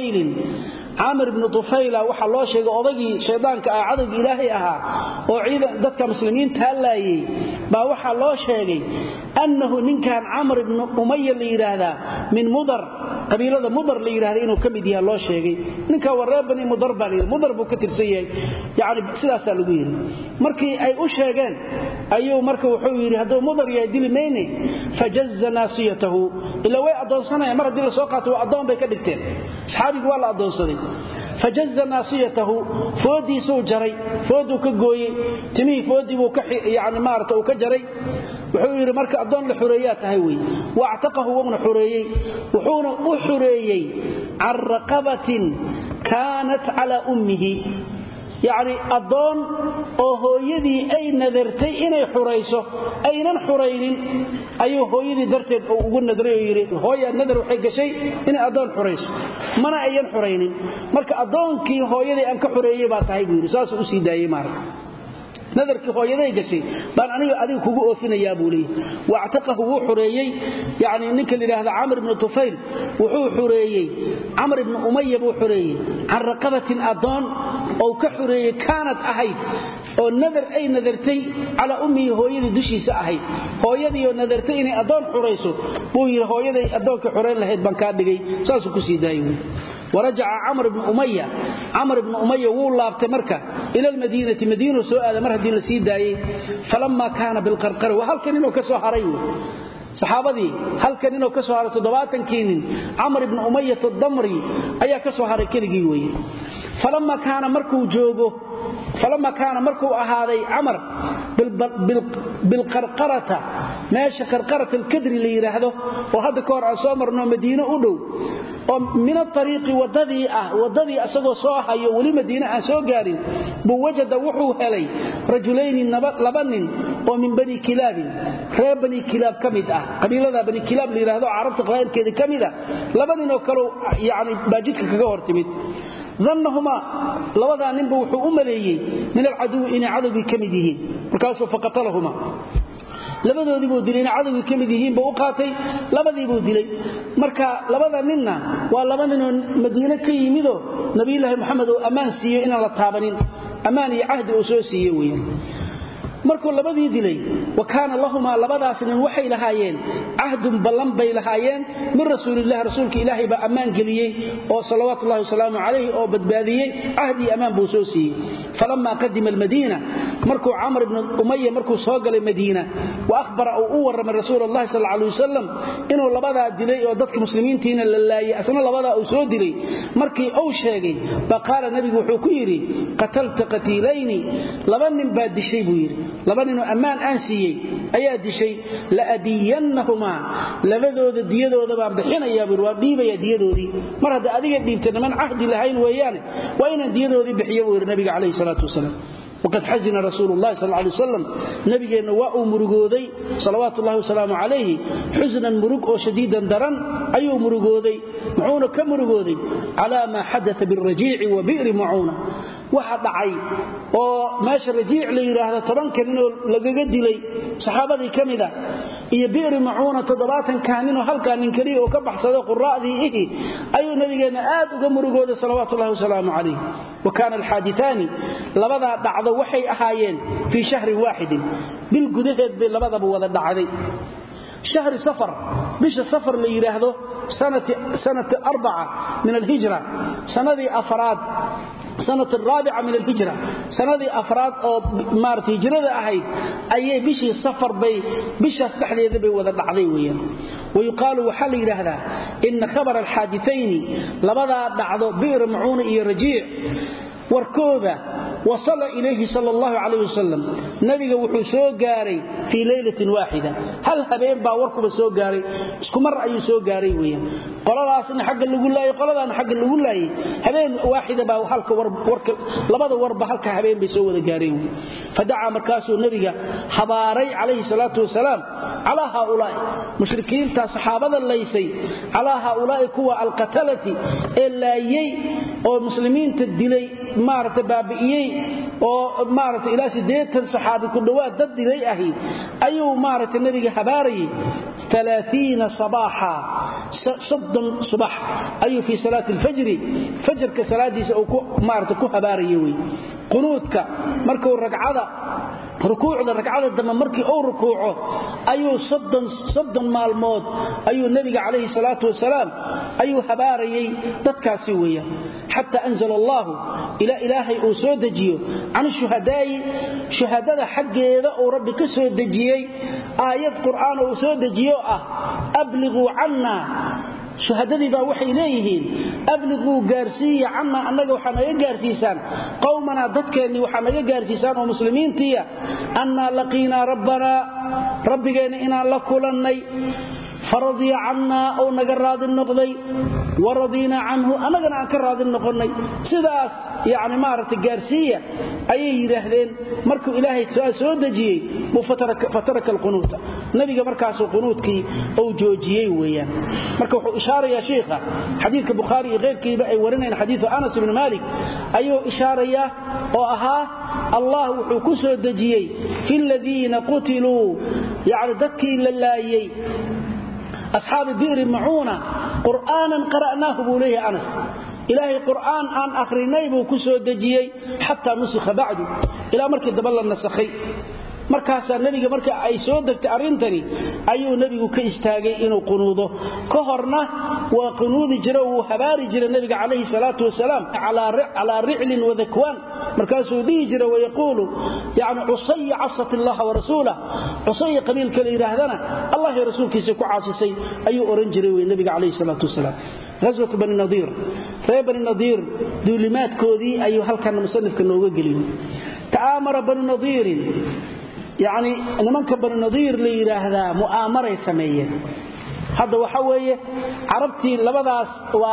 S1: Tufayl waxa loo sheegay odagii sheedaanka ah cadawga Ilaahay ahaa oo ciidan dadka muslimiinta halaayay ba waxa loo sheegay annahu ninkan Amr ibn Umayya la yiraahdaa min Mudar qabiilada Mudar la yiraahdo inuu kamid yahay loo sheegay ninka wareebani Mudar buu ka tirsan yahay yaani sidaas lagu yiri markii ay u sheegeen ayuu marka wuxuu yiri haduu Mudar yahay dilmeene fajazza nasiyatahu ila way adoonsanay mar hadii la soo qaato adoon bay ka dhigteen saxaabigu waa la adoonsaday فجز ناصيته فودي سو جري فودو كغوي تمي فودي بو يعني مارته كجري wuxuu yiri marka adoon la xureeyaa tahay way wa'taqahu wa xureeyay wuxuuna u xureeyay arqabatin kanat ala ummihi يعني adoon oo hooyadii ay nadartay inay xureyso aynan xureynin ayuu hooyadii darteed ugu nadray yiri hooya nadar waxay gashay inay adoon xureyso mana ayan xureynin marka adoonkii hooyadii aan ka xureeyay baa tahay yiri saas u sii daayay marka nadarkii hooyaday gashay baan adiga kugu oofinayaa buulay wa'taqahu wuu xureeyay yaani ninka ilaahay Amr ibn Tufayl wuxuu xureeyay Amr ibn Umayya buu xureeyay an raqabatin adoon oo ka xureeyay kaanad ahayd oo nadar ay nadartay ala ummi hooyadii dushiisa ahayd hooyadii oo nadartay inay adoon xureyso buu yiri hooyaday adoonka xureyn lahayd baan ka dhigay saas ku sii daayay ورجع عمرو بن أمية ولابت مركة إلى المدينة مدينة سؤال مرة دين لسيد داي فلما كان بالقرقر وهل كان إنه كسو حريو saxaabadii halkan inuu ka soo haro 70 kiinin Amr ibn Umayyah ad-Damri ayaa ka soo haray keligii weeye falamma kaana markuu ahaaday Amr bil qarqarata meesha qarqarata al-kadri la yiraahdo oo hadda ka hor aan soo marno Madiina u dhow oo min at-tariiqi wadadii asagoo soo hayo wali Madiina aan soo gaarin buu wajada wuxuu helay rajulayni laba nin oo min bani Kilaab reer bani Kilaab kamid ah qabiilada bani Kilaab la yiraahdo Carabta qayrkeeda kamid ah laba nin oo kale yaani baajidka kaga hortimid dhanahuma labada nin buu wuxuu u maleeyay min al-adu in adu kamid yihiin markaasuu faqatalahuma labadoodii buu dilay cadawga kamid yihiin buu qaatay labadii buu dilay marka labada ninna waa laba nin oo Madiina ka yimido Nabiga Muhammad oo amaan siiyay in la taabanin amaan iyo ahdi oo soo siiyay weeyaan markuu labadii dilay wakaana lahuma labadaas nin waxay lahaayeen ahdun ballan bay lahaayeen min rasuulillaah rasuulka ilaahay ba amaan galiyay oo salawaatullaahi wasalaamu alayhi oo badbaadiyay ahdi amaan buu soo siiyay falamma qadima al-Madiina markuu Amr ibn Umayyah markuu soo galay Madiina wa akhbara oo warama rasuulullaahi sallallahu alayhi wasallam inuu labadaa dilay oo dadka muslimiintiina la laayay asna labadaa uu soo dilay markii uu sheegay baqaala nabigu wuxuu ku yiri qatalta qatilayni laba nin baa dishay buu yiri laba nin oo amaan aan siiyay ayaa dishay la adiyannahuma labadooda diyadooda baan bixinayaa buu waa dhiibaya diyadoodii mar hada adiga dhiibtay man ahdi lahayn weeyaan waa inaan diyadoodii bixiyo buu nabiga kaleey salaatu wasalaam وقد حزن رسول الله صلى الله عليه وسلم نبينا واو مرغودي صلوات الله وسلامه عليه حزنا مرغ او شديدا درن ايو مرغودي معونه كمرغودي على ما حدث بالرجيع وبئر معونه waxa dhacay oo meesha rajiic la yiraahdo 10 kan inuu lagaga dilay saxaabadii kamida iyo biir mauna 70 kan inuu halkaan nin kaliya oo ka baxsado quraadii ayuu nabigeena aad uga murugooday salawaatullaahi wasalaamu alayhi وكان الحادثان لبدا dhacdo waxay ahaayeen fi shahr waahid bil gudaheed bay labadaba wada dhacday شهر صفر بش صفر اللي يراهدو سنة 4 من الهجرة سنة أفراد سنة 4 من الهجرة سنة أفراد أو مارت هجرة أهيد أي بشي صفر بش استحلي ذبي وذا عضيويا ويقال وحل هذا إن خبر الحادثين لبدا بعض بئر معون إي رجيع وركوذا وصل إليه صلى الله عليه وسلم نبي وحو سو غاري في ليلة واحدة هل هبين با وركو سو غاري اسكو مر اي سو غاري ويا قلاداس ان حق لوgu laayay qoladaan xaq lagu laayay habeen waaxida ba halka warka labada warba halka habeen bay soo wada gaareen fadaca markaasuu nabiga habaaray calayhi salaatu wasalaam ala haulaa mushrikiinta saxaabada laysay ala haulaa kuwa alqatalati ilaayay oo muslimiinta dilay maarta baabi'iyay oo maarta ilaa 8 saxaabi ku dhawaad dad dilay ahi ayuu maarta nabiga habaaray 30 sabaha صد صباح أي في صلاة الفجر فجر كصلاة أو مارت كهباري وي قنوتك مركو الركعة ركوع الركعة دم مركي أو ركوعه أيو صد مع الموت أيو النبي عليه الصلاة والسلام أيو هباري تتكاسوية حتى أنزل الله إلى إلهي أسودجيه عن الشهداء شهداء حق يدأ ربك أسودجيه آيات قرآن أسودجيه أبلغوا عنا شهادتي با waxay leeyihiin abligu gaarsiya anna anaga waxa naga gaarsiisaan qowmana dadkeeni waxa naga gaarsiisaan oo muslimiintiya anna laqina rabbana rabbigeena inaan la kulannay فرضي عنا أو نقراد النقضي ورضينا عنه أنا قنا كراد النقضي سداس يعني مارة الجارسية أي يرهدين مركو إلهي سودجي فترك القنوت نبي مركز القنوت أو جوجي ويا مركو إشارة يا شيخة حديث البخاري غير كي بقى ورنا حديث أنس بن مالك أيو إشارة يا وأها الله وحكسه دجي في الذين قتلوا يعني دكي للايي أصحاب بئر معونة قرآنا قرأناه بوليه أنس إلهي قرآن أن أخرينيه كسو دجيي حتى نسخ بعده إلى مركز دبل النسخي markaas nabiga marka ay soo degtay arintani ayuu nabigu ka istaagay inuu qunuudo ka horna waa qunuudi jiro uu habaari jiro nabiga kaleey salaatu wasalaam ala ri'lin wa dhakwan markaasuu dhigi jiro way yaqulu yaani usay asat allah wa rasuulahu usay qabiilka ilaahdana allah iyo rasuulkiisa ku caasisay ayuu oran jiray way nabiga kaleey salaatu wasalaam غزوة بني النضير بني النضير دولمات كودي أيها هل كان مصنف كنوغا قليل تآمر بني النضير يعني نمانك بني النضير لي هذا مؤامرة سمية هذا وحوية عربتي لبداس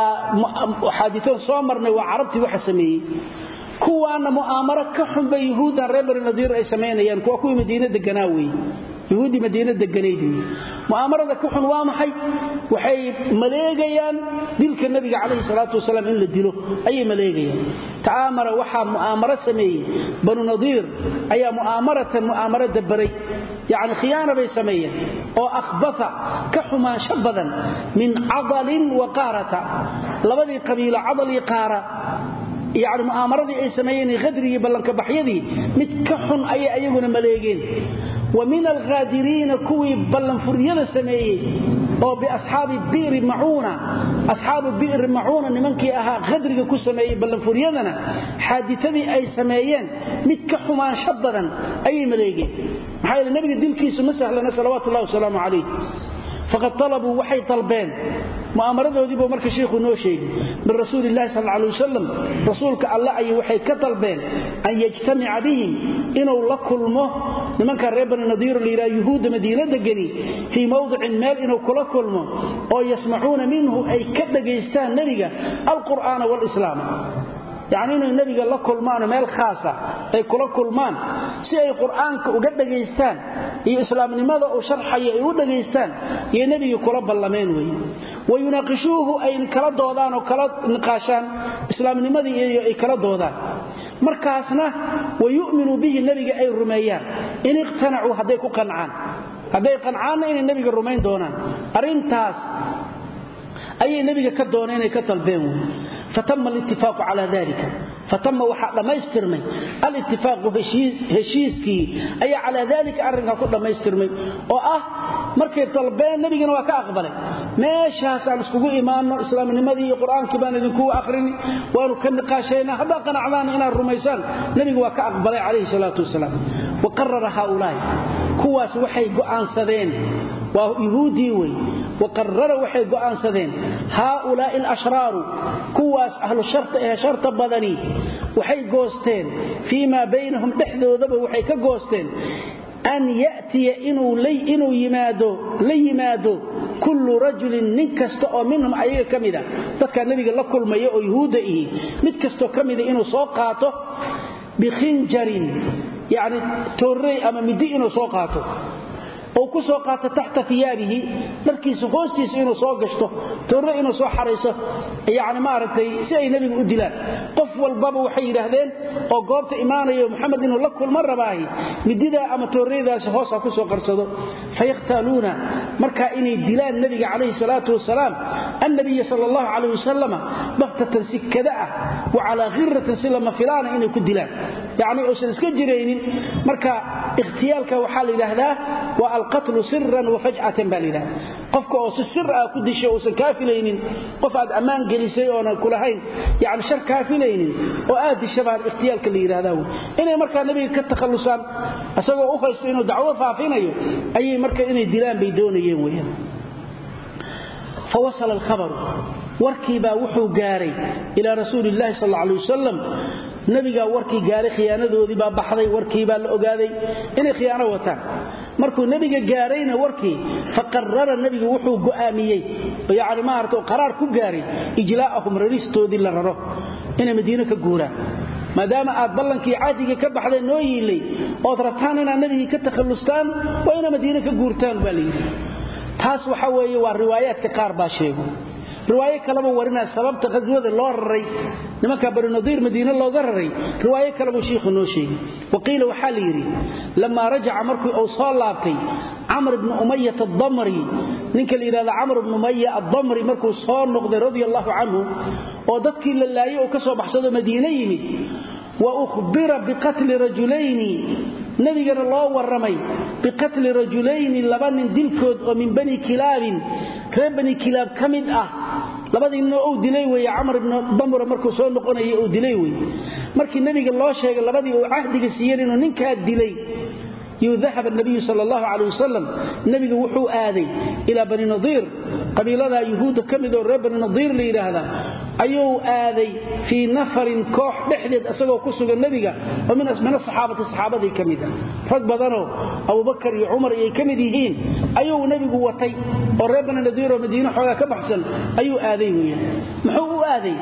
S1: وحادثون صامرنا وعربتي وحسمية كوانا مؤامرة كحن بيهودا بني النضير أي سمينا يعني كواكوي مدينة دقناوي يهودي مدينة دقنيدي مؤامرة كحن وامحي وحي مليغيان دلك النبي عليه الصلاة والسلام إلا الدلو أي مليغيان تعامر وحا مؤامرة سمي بنو نضير أي مؤامرة دبري يعني خيانة بيسمية أو أخبث كحما شبذا من عضل وقارة لبدي قبيلة عضل قارة يعني مؤامرة أي سميين غدري بلنك بحيدي متكحن أيقنا مليغين ومن الغادرين كوي بلن فريده سميه او باصحاب بئر معونه اصحاب بئر معونه نمنكي اها غدريga ku sameeyay ballon furiyadana xaadithadii ay sameeyeen mid ka xumaan shabadan ay maleegeen maxay nabiga dilkiisu masahlana salawaatu allah salaamu alayhi faqad talabu waxay talbeen mu'amaradoodii buu marka sheekhu noo sheegay bir rasuulillaah sallallahu alayhi wasallam rasuulka allah ay waxay ka talbeen an yajtami'a bihim inuu la kulmo nimanka reer bani nadiir liira yahuud madiinada gani fi mawdicin meel inuu kula kulmo oo yasmacuuna minhu ay ka dhageystaan nabiga alqur'aana wal islaam يعني إنه النبي قال لك كلمان مال خاصة أي كل كلمان شيء القرآن وقدجيستان الإسلام لماذا أشرح يقدجيستان يا نبي يقرب اللمين ويناقشوه أي كرد ودان وكرد نقاشان إسلام لماذا يكرد ودان مركزنا ويؤمن به النبي أي الرميان إن اقتنعوا هديك قنعان إن النبي الرمين دونان أرنتاس أي النبي كدونين كتلبين فتم الاتفاق على ذلك فتم وحق ما يسترمي الاتفاق هشيسكي أي على ذلك أرنها كل ما يسترمي مركي طلبين نبينا وكا أقبله ماشي هسان اسكوكو إيماننا إسلام النمذي القرآن كبان إذنكو آخرين وأنو كان نقاشينا هذا قنعنا إلى الرميسان نبينا وكا أقبله عليه الصلاة والسلام وقرر هؤلاء كواس وحي قعان سذين ويهودي وقرر وحي قعان سذين هؤلاء الأشرار كواس أهل شرط بدني وحي قوستين فيما بينهم تحذو ذبه وحي كقوستين أن يأتي إنو يمادو كل رجل ننكستو منهم أيه كمذا فكان النبي قال لك كل ما يهود ننكستو كمذا إنو سوقاته بخنجر يعني توري أما مدي إنو سوقاته oo ku soo qaata taxta thiyaabihi markiisu hoostiisa inuu soo gashto toorro inuu soo xariiso yaani ma aragtay si ay nabiga u dilaan qof walbaba waxay yiraahdeen oo goobta imaanayo maxamed inuu la kulmo rabaahi midida ama toorreedaas hoosa ku soo qarsado fayaqtaluna marka inay dilaan nabiga kaleey salaatu wasalaam annabi sallallahu alayhi wasallam baqtatan sikada wa ala ghirratin silama filana inay ku dilaan yaani oo iska jireenin marka ikhtiyaalka waxa la yiraahdaa wa القتل سرا وفجأة بالله قفك او سر ku dishay oo san kaafilaynin qof aad amaan gelisay oo aan kulahayn yaani shar kaafilaynin oo aad dishabaar ikhtiyaalka la yiraahdo inay marka nabiga ka takhalusan asagoo u haysto inuu dacwo faafinayo ayay marka inay dilaan bay doonayeen weeyaan فوصل الخبر warkiiba wuxuu gaaray ila rasuulillaah sallallahu alayhi wasallam nabiga warkii gaaray khiyaanadoodii baa baxday warkii baa la ogaaday inay khiyaano wataan markuu nabiga gaarayna warkii faqarrara nabiga wuxuu go'aamiyay yaani ma arto qaraar ku gaaray ijlaa'ahum raristoodii la raro inay madiina ka guuraan maadaama aad ballankii caadiga ka baxday noo yiilay oo rabtaan inay nabiga ka takhalustaan waa inay madiina ka guurtaan baa taas waxa weeye waa riwaayaadka qaar baa sheego روايه كلام ورنا سبب غزوه لو رري نمكا بني نضير مدينه لو رري روايه كلام شيخ نو شيغ وقيل وحاليري لما رجع مركو او صلابتي عمرو بن اميه الضمري نينك اللي يراده عمرو بن اميه الضمري مركو سو نقد رضي الله عنه oo dadkii la laayay oo ka soo baxsado madiina yimid wa ukhbira bi qatl rajulayn nabigana loo waramay biqatl rajulayn laban dilkood oo min bani kilab reer bani kilab kamid ah labadiina oo dilay way Umar ibn Damra markuu soo noqonay oo dilay way markii nabiga loo sheegay labadii oo ahdiga siiyeen inuu ninka dilay يذهب النبي صلى الله عليه وسلم النبي وحو آذي إلى بني نضير قبيلة يهود كمدوا الرب بني نضير لي هذا أيو آذي في نفر كوح نحدد أسقوا كسوق النبي ومن من الصحابة دي كمدا فقبضنوا أبو بكر عمر كمديهين أيو نبي قوتي الرب بني نضير ومدينة حوالي كبحسن أيو آذي ويا محو آذي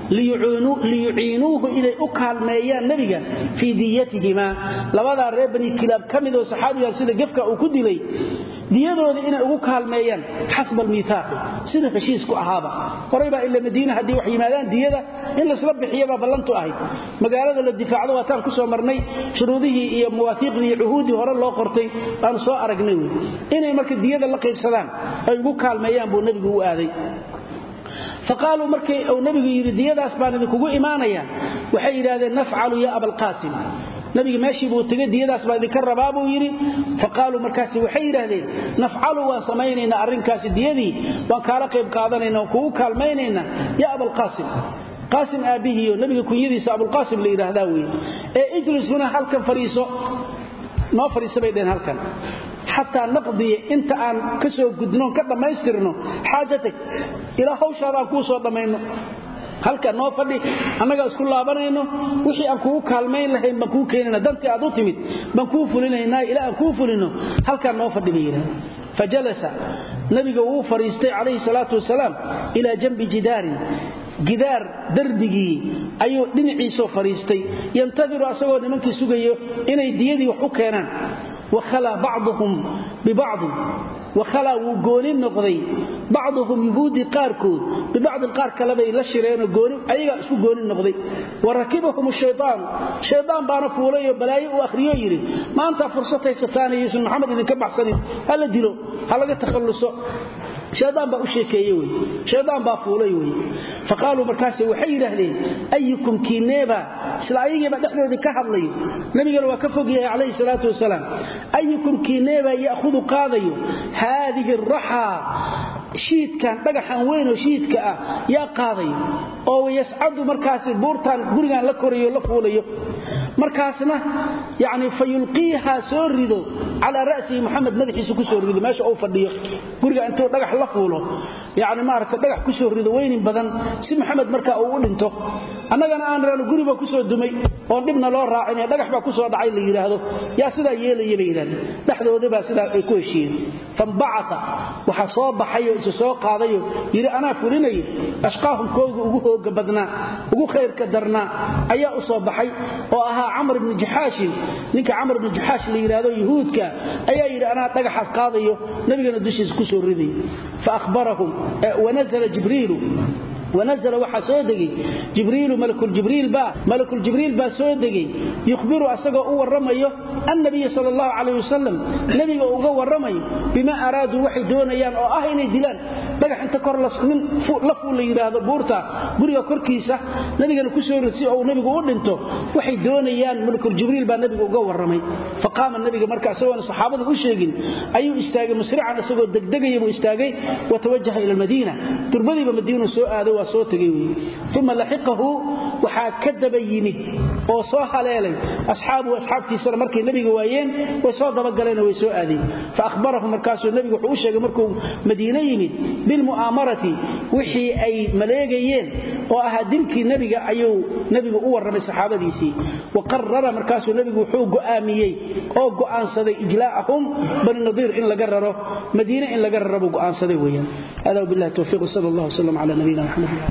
S1: ليعينوه إلى أكهل ميان نبي في ديتهما لوضع الرب بني كلاب كمد وصحابي sida gafka uu ku dilay diyadooda inay ugu kaalmeeyaan xasb al-miithaq sida heshiisku ahaaba qorayba ila Madiina hadii wax yimaadaan diyada in la soo bixiyaba ballantu ahayd magaalada la difaacdo waataan ku soo marnay shuruudihii iyo muwaafiqdii iyo uhuudii hore loo qortay aan soo aragnay inay marka diyada la qaybsadaan ay ugu kaalmeeyaan buu nabigu u aaday فقالوا markay oo nabigu yiri diyadaas baan idinku iimaanaya waxay yiraahdeen naf'alu ya abul qasim nabiga meeshii buu tagay diyadaas baa idinka rabaa buu yiri faqaalu markaasi waxay yiraahdeen naf'alu wa samaynayna arrinkaasi diyadii waan kala qayb qaadanayna oo ku kaalmaynayna ya abul qasim qasim abihi nabiga kunyadiisa abul qasim la yiraahdaa weey ee ijlisuna halkan fariiso ma fariiso baydeen halkan حتى نقضي انت ان كسو غدنون كدماystirno xaajatak ila hawshaada ku soo dhameeyno halka noo fadhi anaga isku laabanayno wixii aan ku kaalmeyn lahayn ma ku keenina dantii aad u timid ma ku fulinayna ila aan ku fulino halka noo fadhi biira fajalasa nabiga uu fariistay alayhi salatu wasalaam ila janbi jidaar darbigi ayuu dhinaciisa fariistay yantadiru asagoo nimankii sugayo inay diyadii wax u keenaan وخلا بعضهم ببعض وخلا وغونين نقضي بعضهم يهودي قاركود ببعض القارك لبي لا شيرين غونين ايغا اسو غونين نقضي وركبهم الشيطان بانا فولay balaayo oo akhriyo yiri maanta fursad ay safaanayeen maxamed idin ka baxsanin hala dilo halaga takhaluso شيطان با وشيكيه وي شيطان با فولay وي فقالوا markaas waxay yiraahdeen ayyukum kineeba isla ayaga dhaxdoodii ka hadlay nabiga waa ka fogiyay alayhi salatu wasalaam ayyukum kineeba yaakhudhu qaadayo hadhihi ar-raha shiidkan dhagaxan weyn oo shiidka ah yaa qaadayo oo yas'adu markaas buurtan gurigan la koriyo la fuulayo markaasna yaani fayulqiha surido ala ra'si muhammad madaxiisa ku soo rido meesha uu fadhiyo guriga intuu dhagax la fuulo yaani maarta dhagax ku soo rido weynin badan si muhammad marka uu u dhinto annagana aan raano guriga ku soo dumay oo dibna loo raacinay dhagax ba ku soo dhacay la yiraahdo yaa sida yeelay yiraahdo dhaxdooda ba sida ay ku heshiin fanba'ata waxa soo baxay oo soo qaadayo yiri ana fulinay ashqaahum kooga ugu hooga badna ugu khayrka darna ayaa u soo baxay oo aha Amr ibn Jahash ninka Amr ibn Jahash la yiraahdo yahuudka ayaa yiri ana dhagaxas qaadayo nabigana dushiisa ku soo riday fa akhbarahum wa nazala ونزل وحسودغي جبريل ملك الجبريل با سودغي يخبر اسغا او ورمايو النبي صلى الله عليه وسلم نبي اوغا ورمايو بما ارادوا وحي دونيان او اه inay dilaan dhagax inta kor la fuul yiraahdo buurta guriga korkiisa nabigana ku soo risi oo nabigu u dhinto waxay doonayaan malakul jibriil ba nabiga uga waramay faqaama nabiga markaas oo saxaabada u sheegin ayuu istaagay musrican asagoo degdegay buu istaagay wa tawajaha ila Madiina turbadiiba Madiina soo aaday soo tagay thumma lahiqahu waxa kadaba yimid oo soo haleelay asxaabtiisa markay nabiga waayeen way soo daba galeen way soo aadeen fa akhbarahu markaasoo nabigu wuxuu sheegay markuu Madiina yimid bil mu'amarati wixii ay maleegayeen oo aha dilkii nabiga ayuu nabigu u waramay saxaabadiisii wa qarrara markaasoo nabigu wuxuu go'aamiyay oo go'aansaday ijlaa'ahum bani nadir in laga raro Madiina in laga raro go'aansaday weeyaan hada billahi tawfiiq sallallahu alayhi wa sallam ala nabiyina muhammad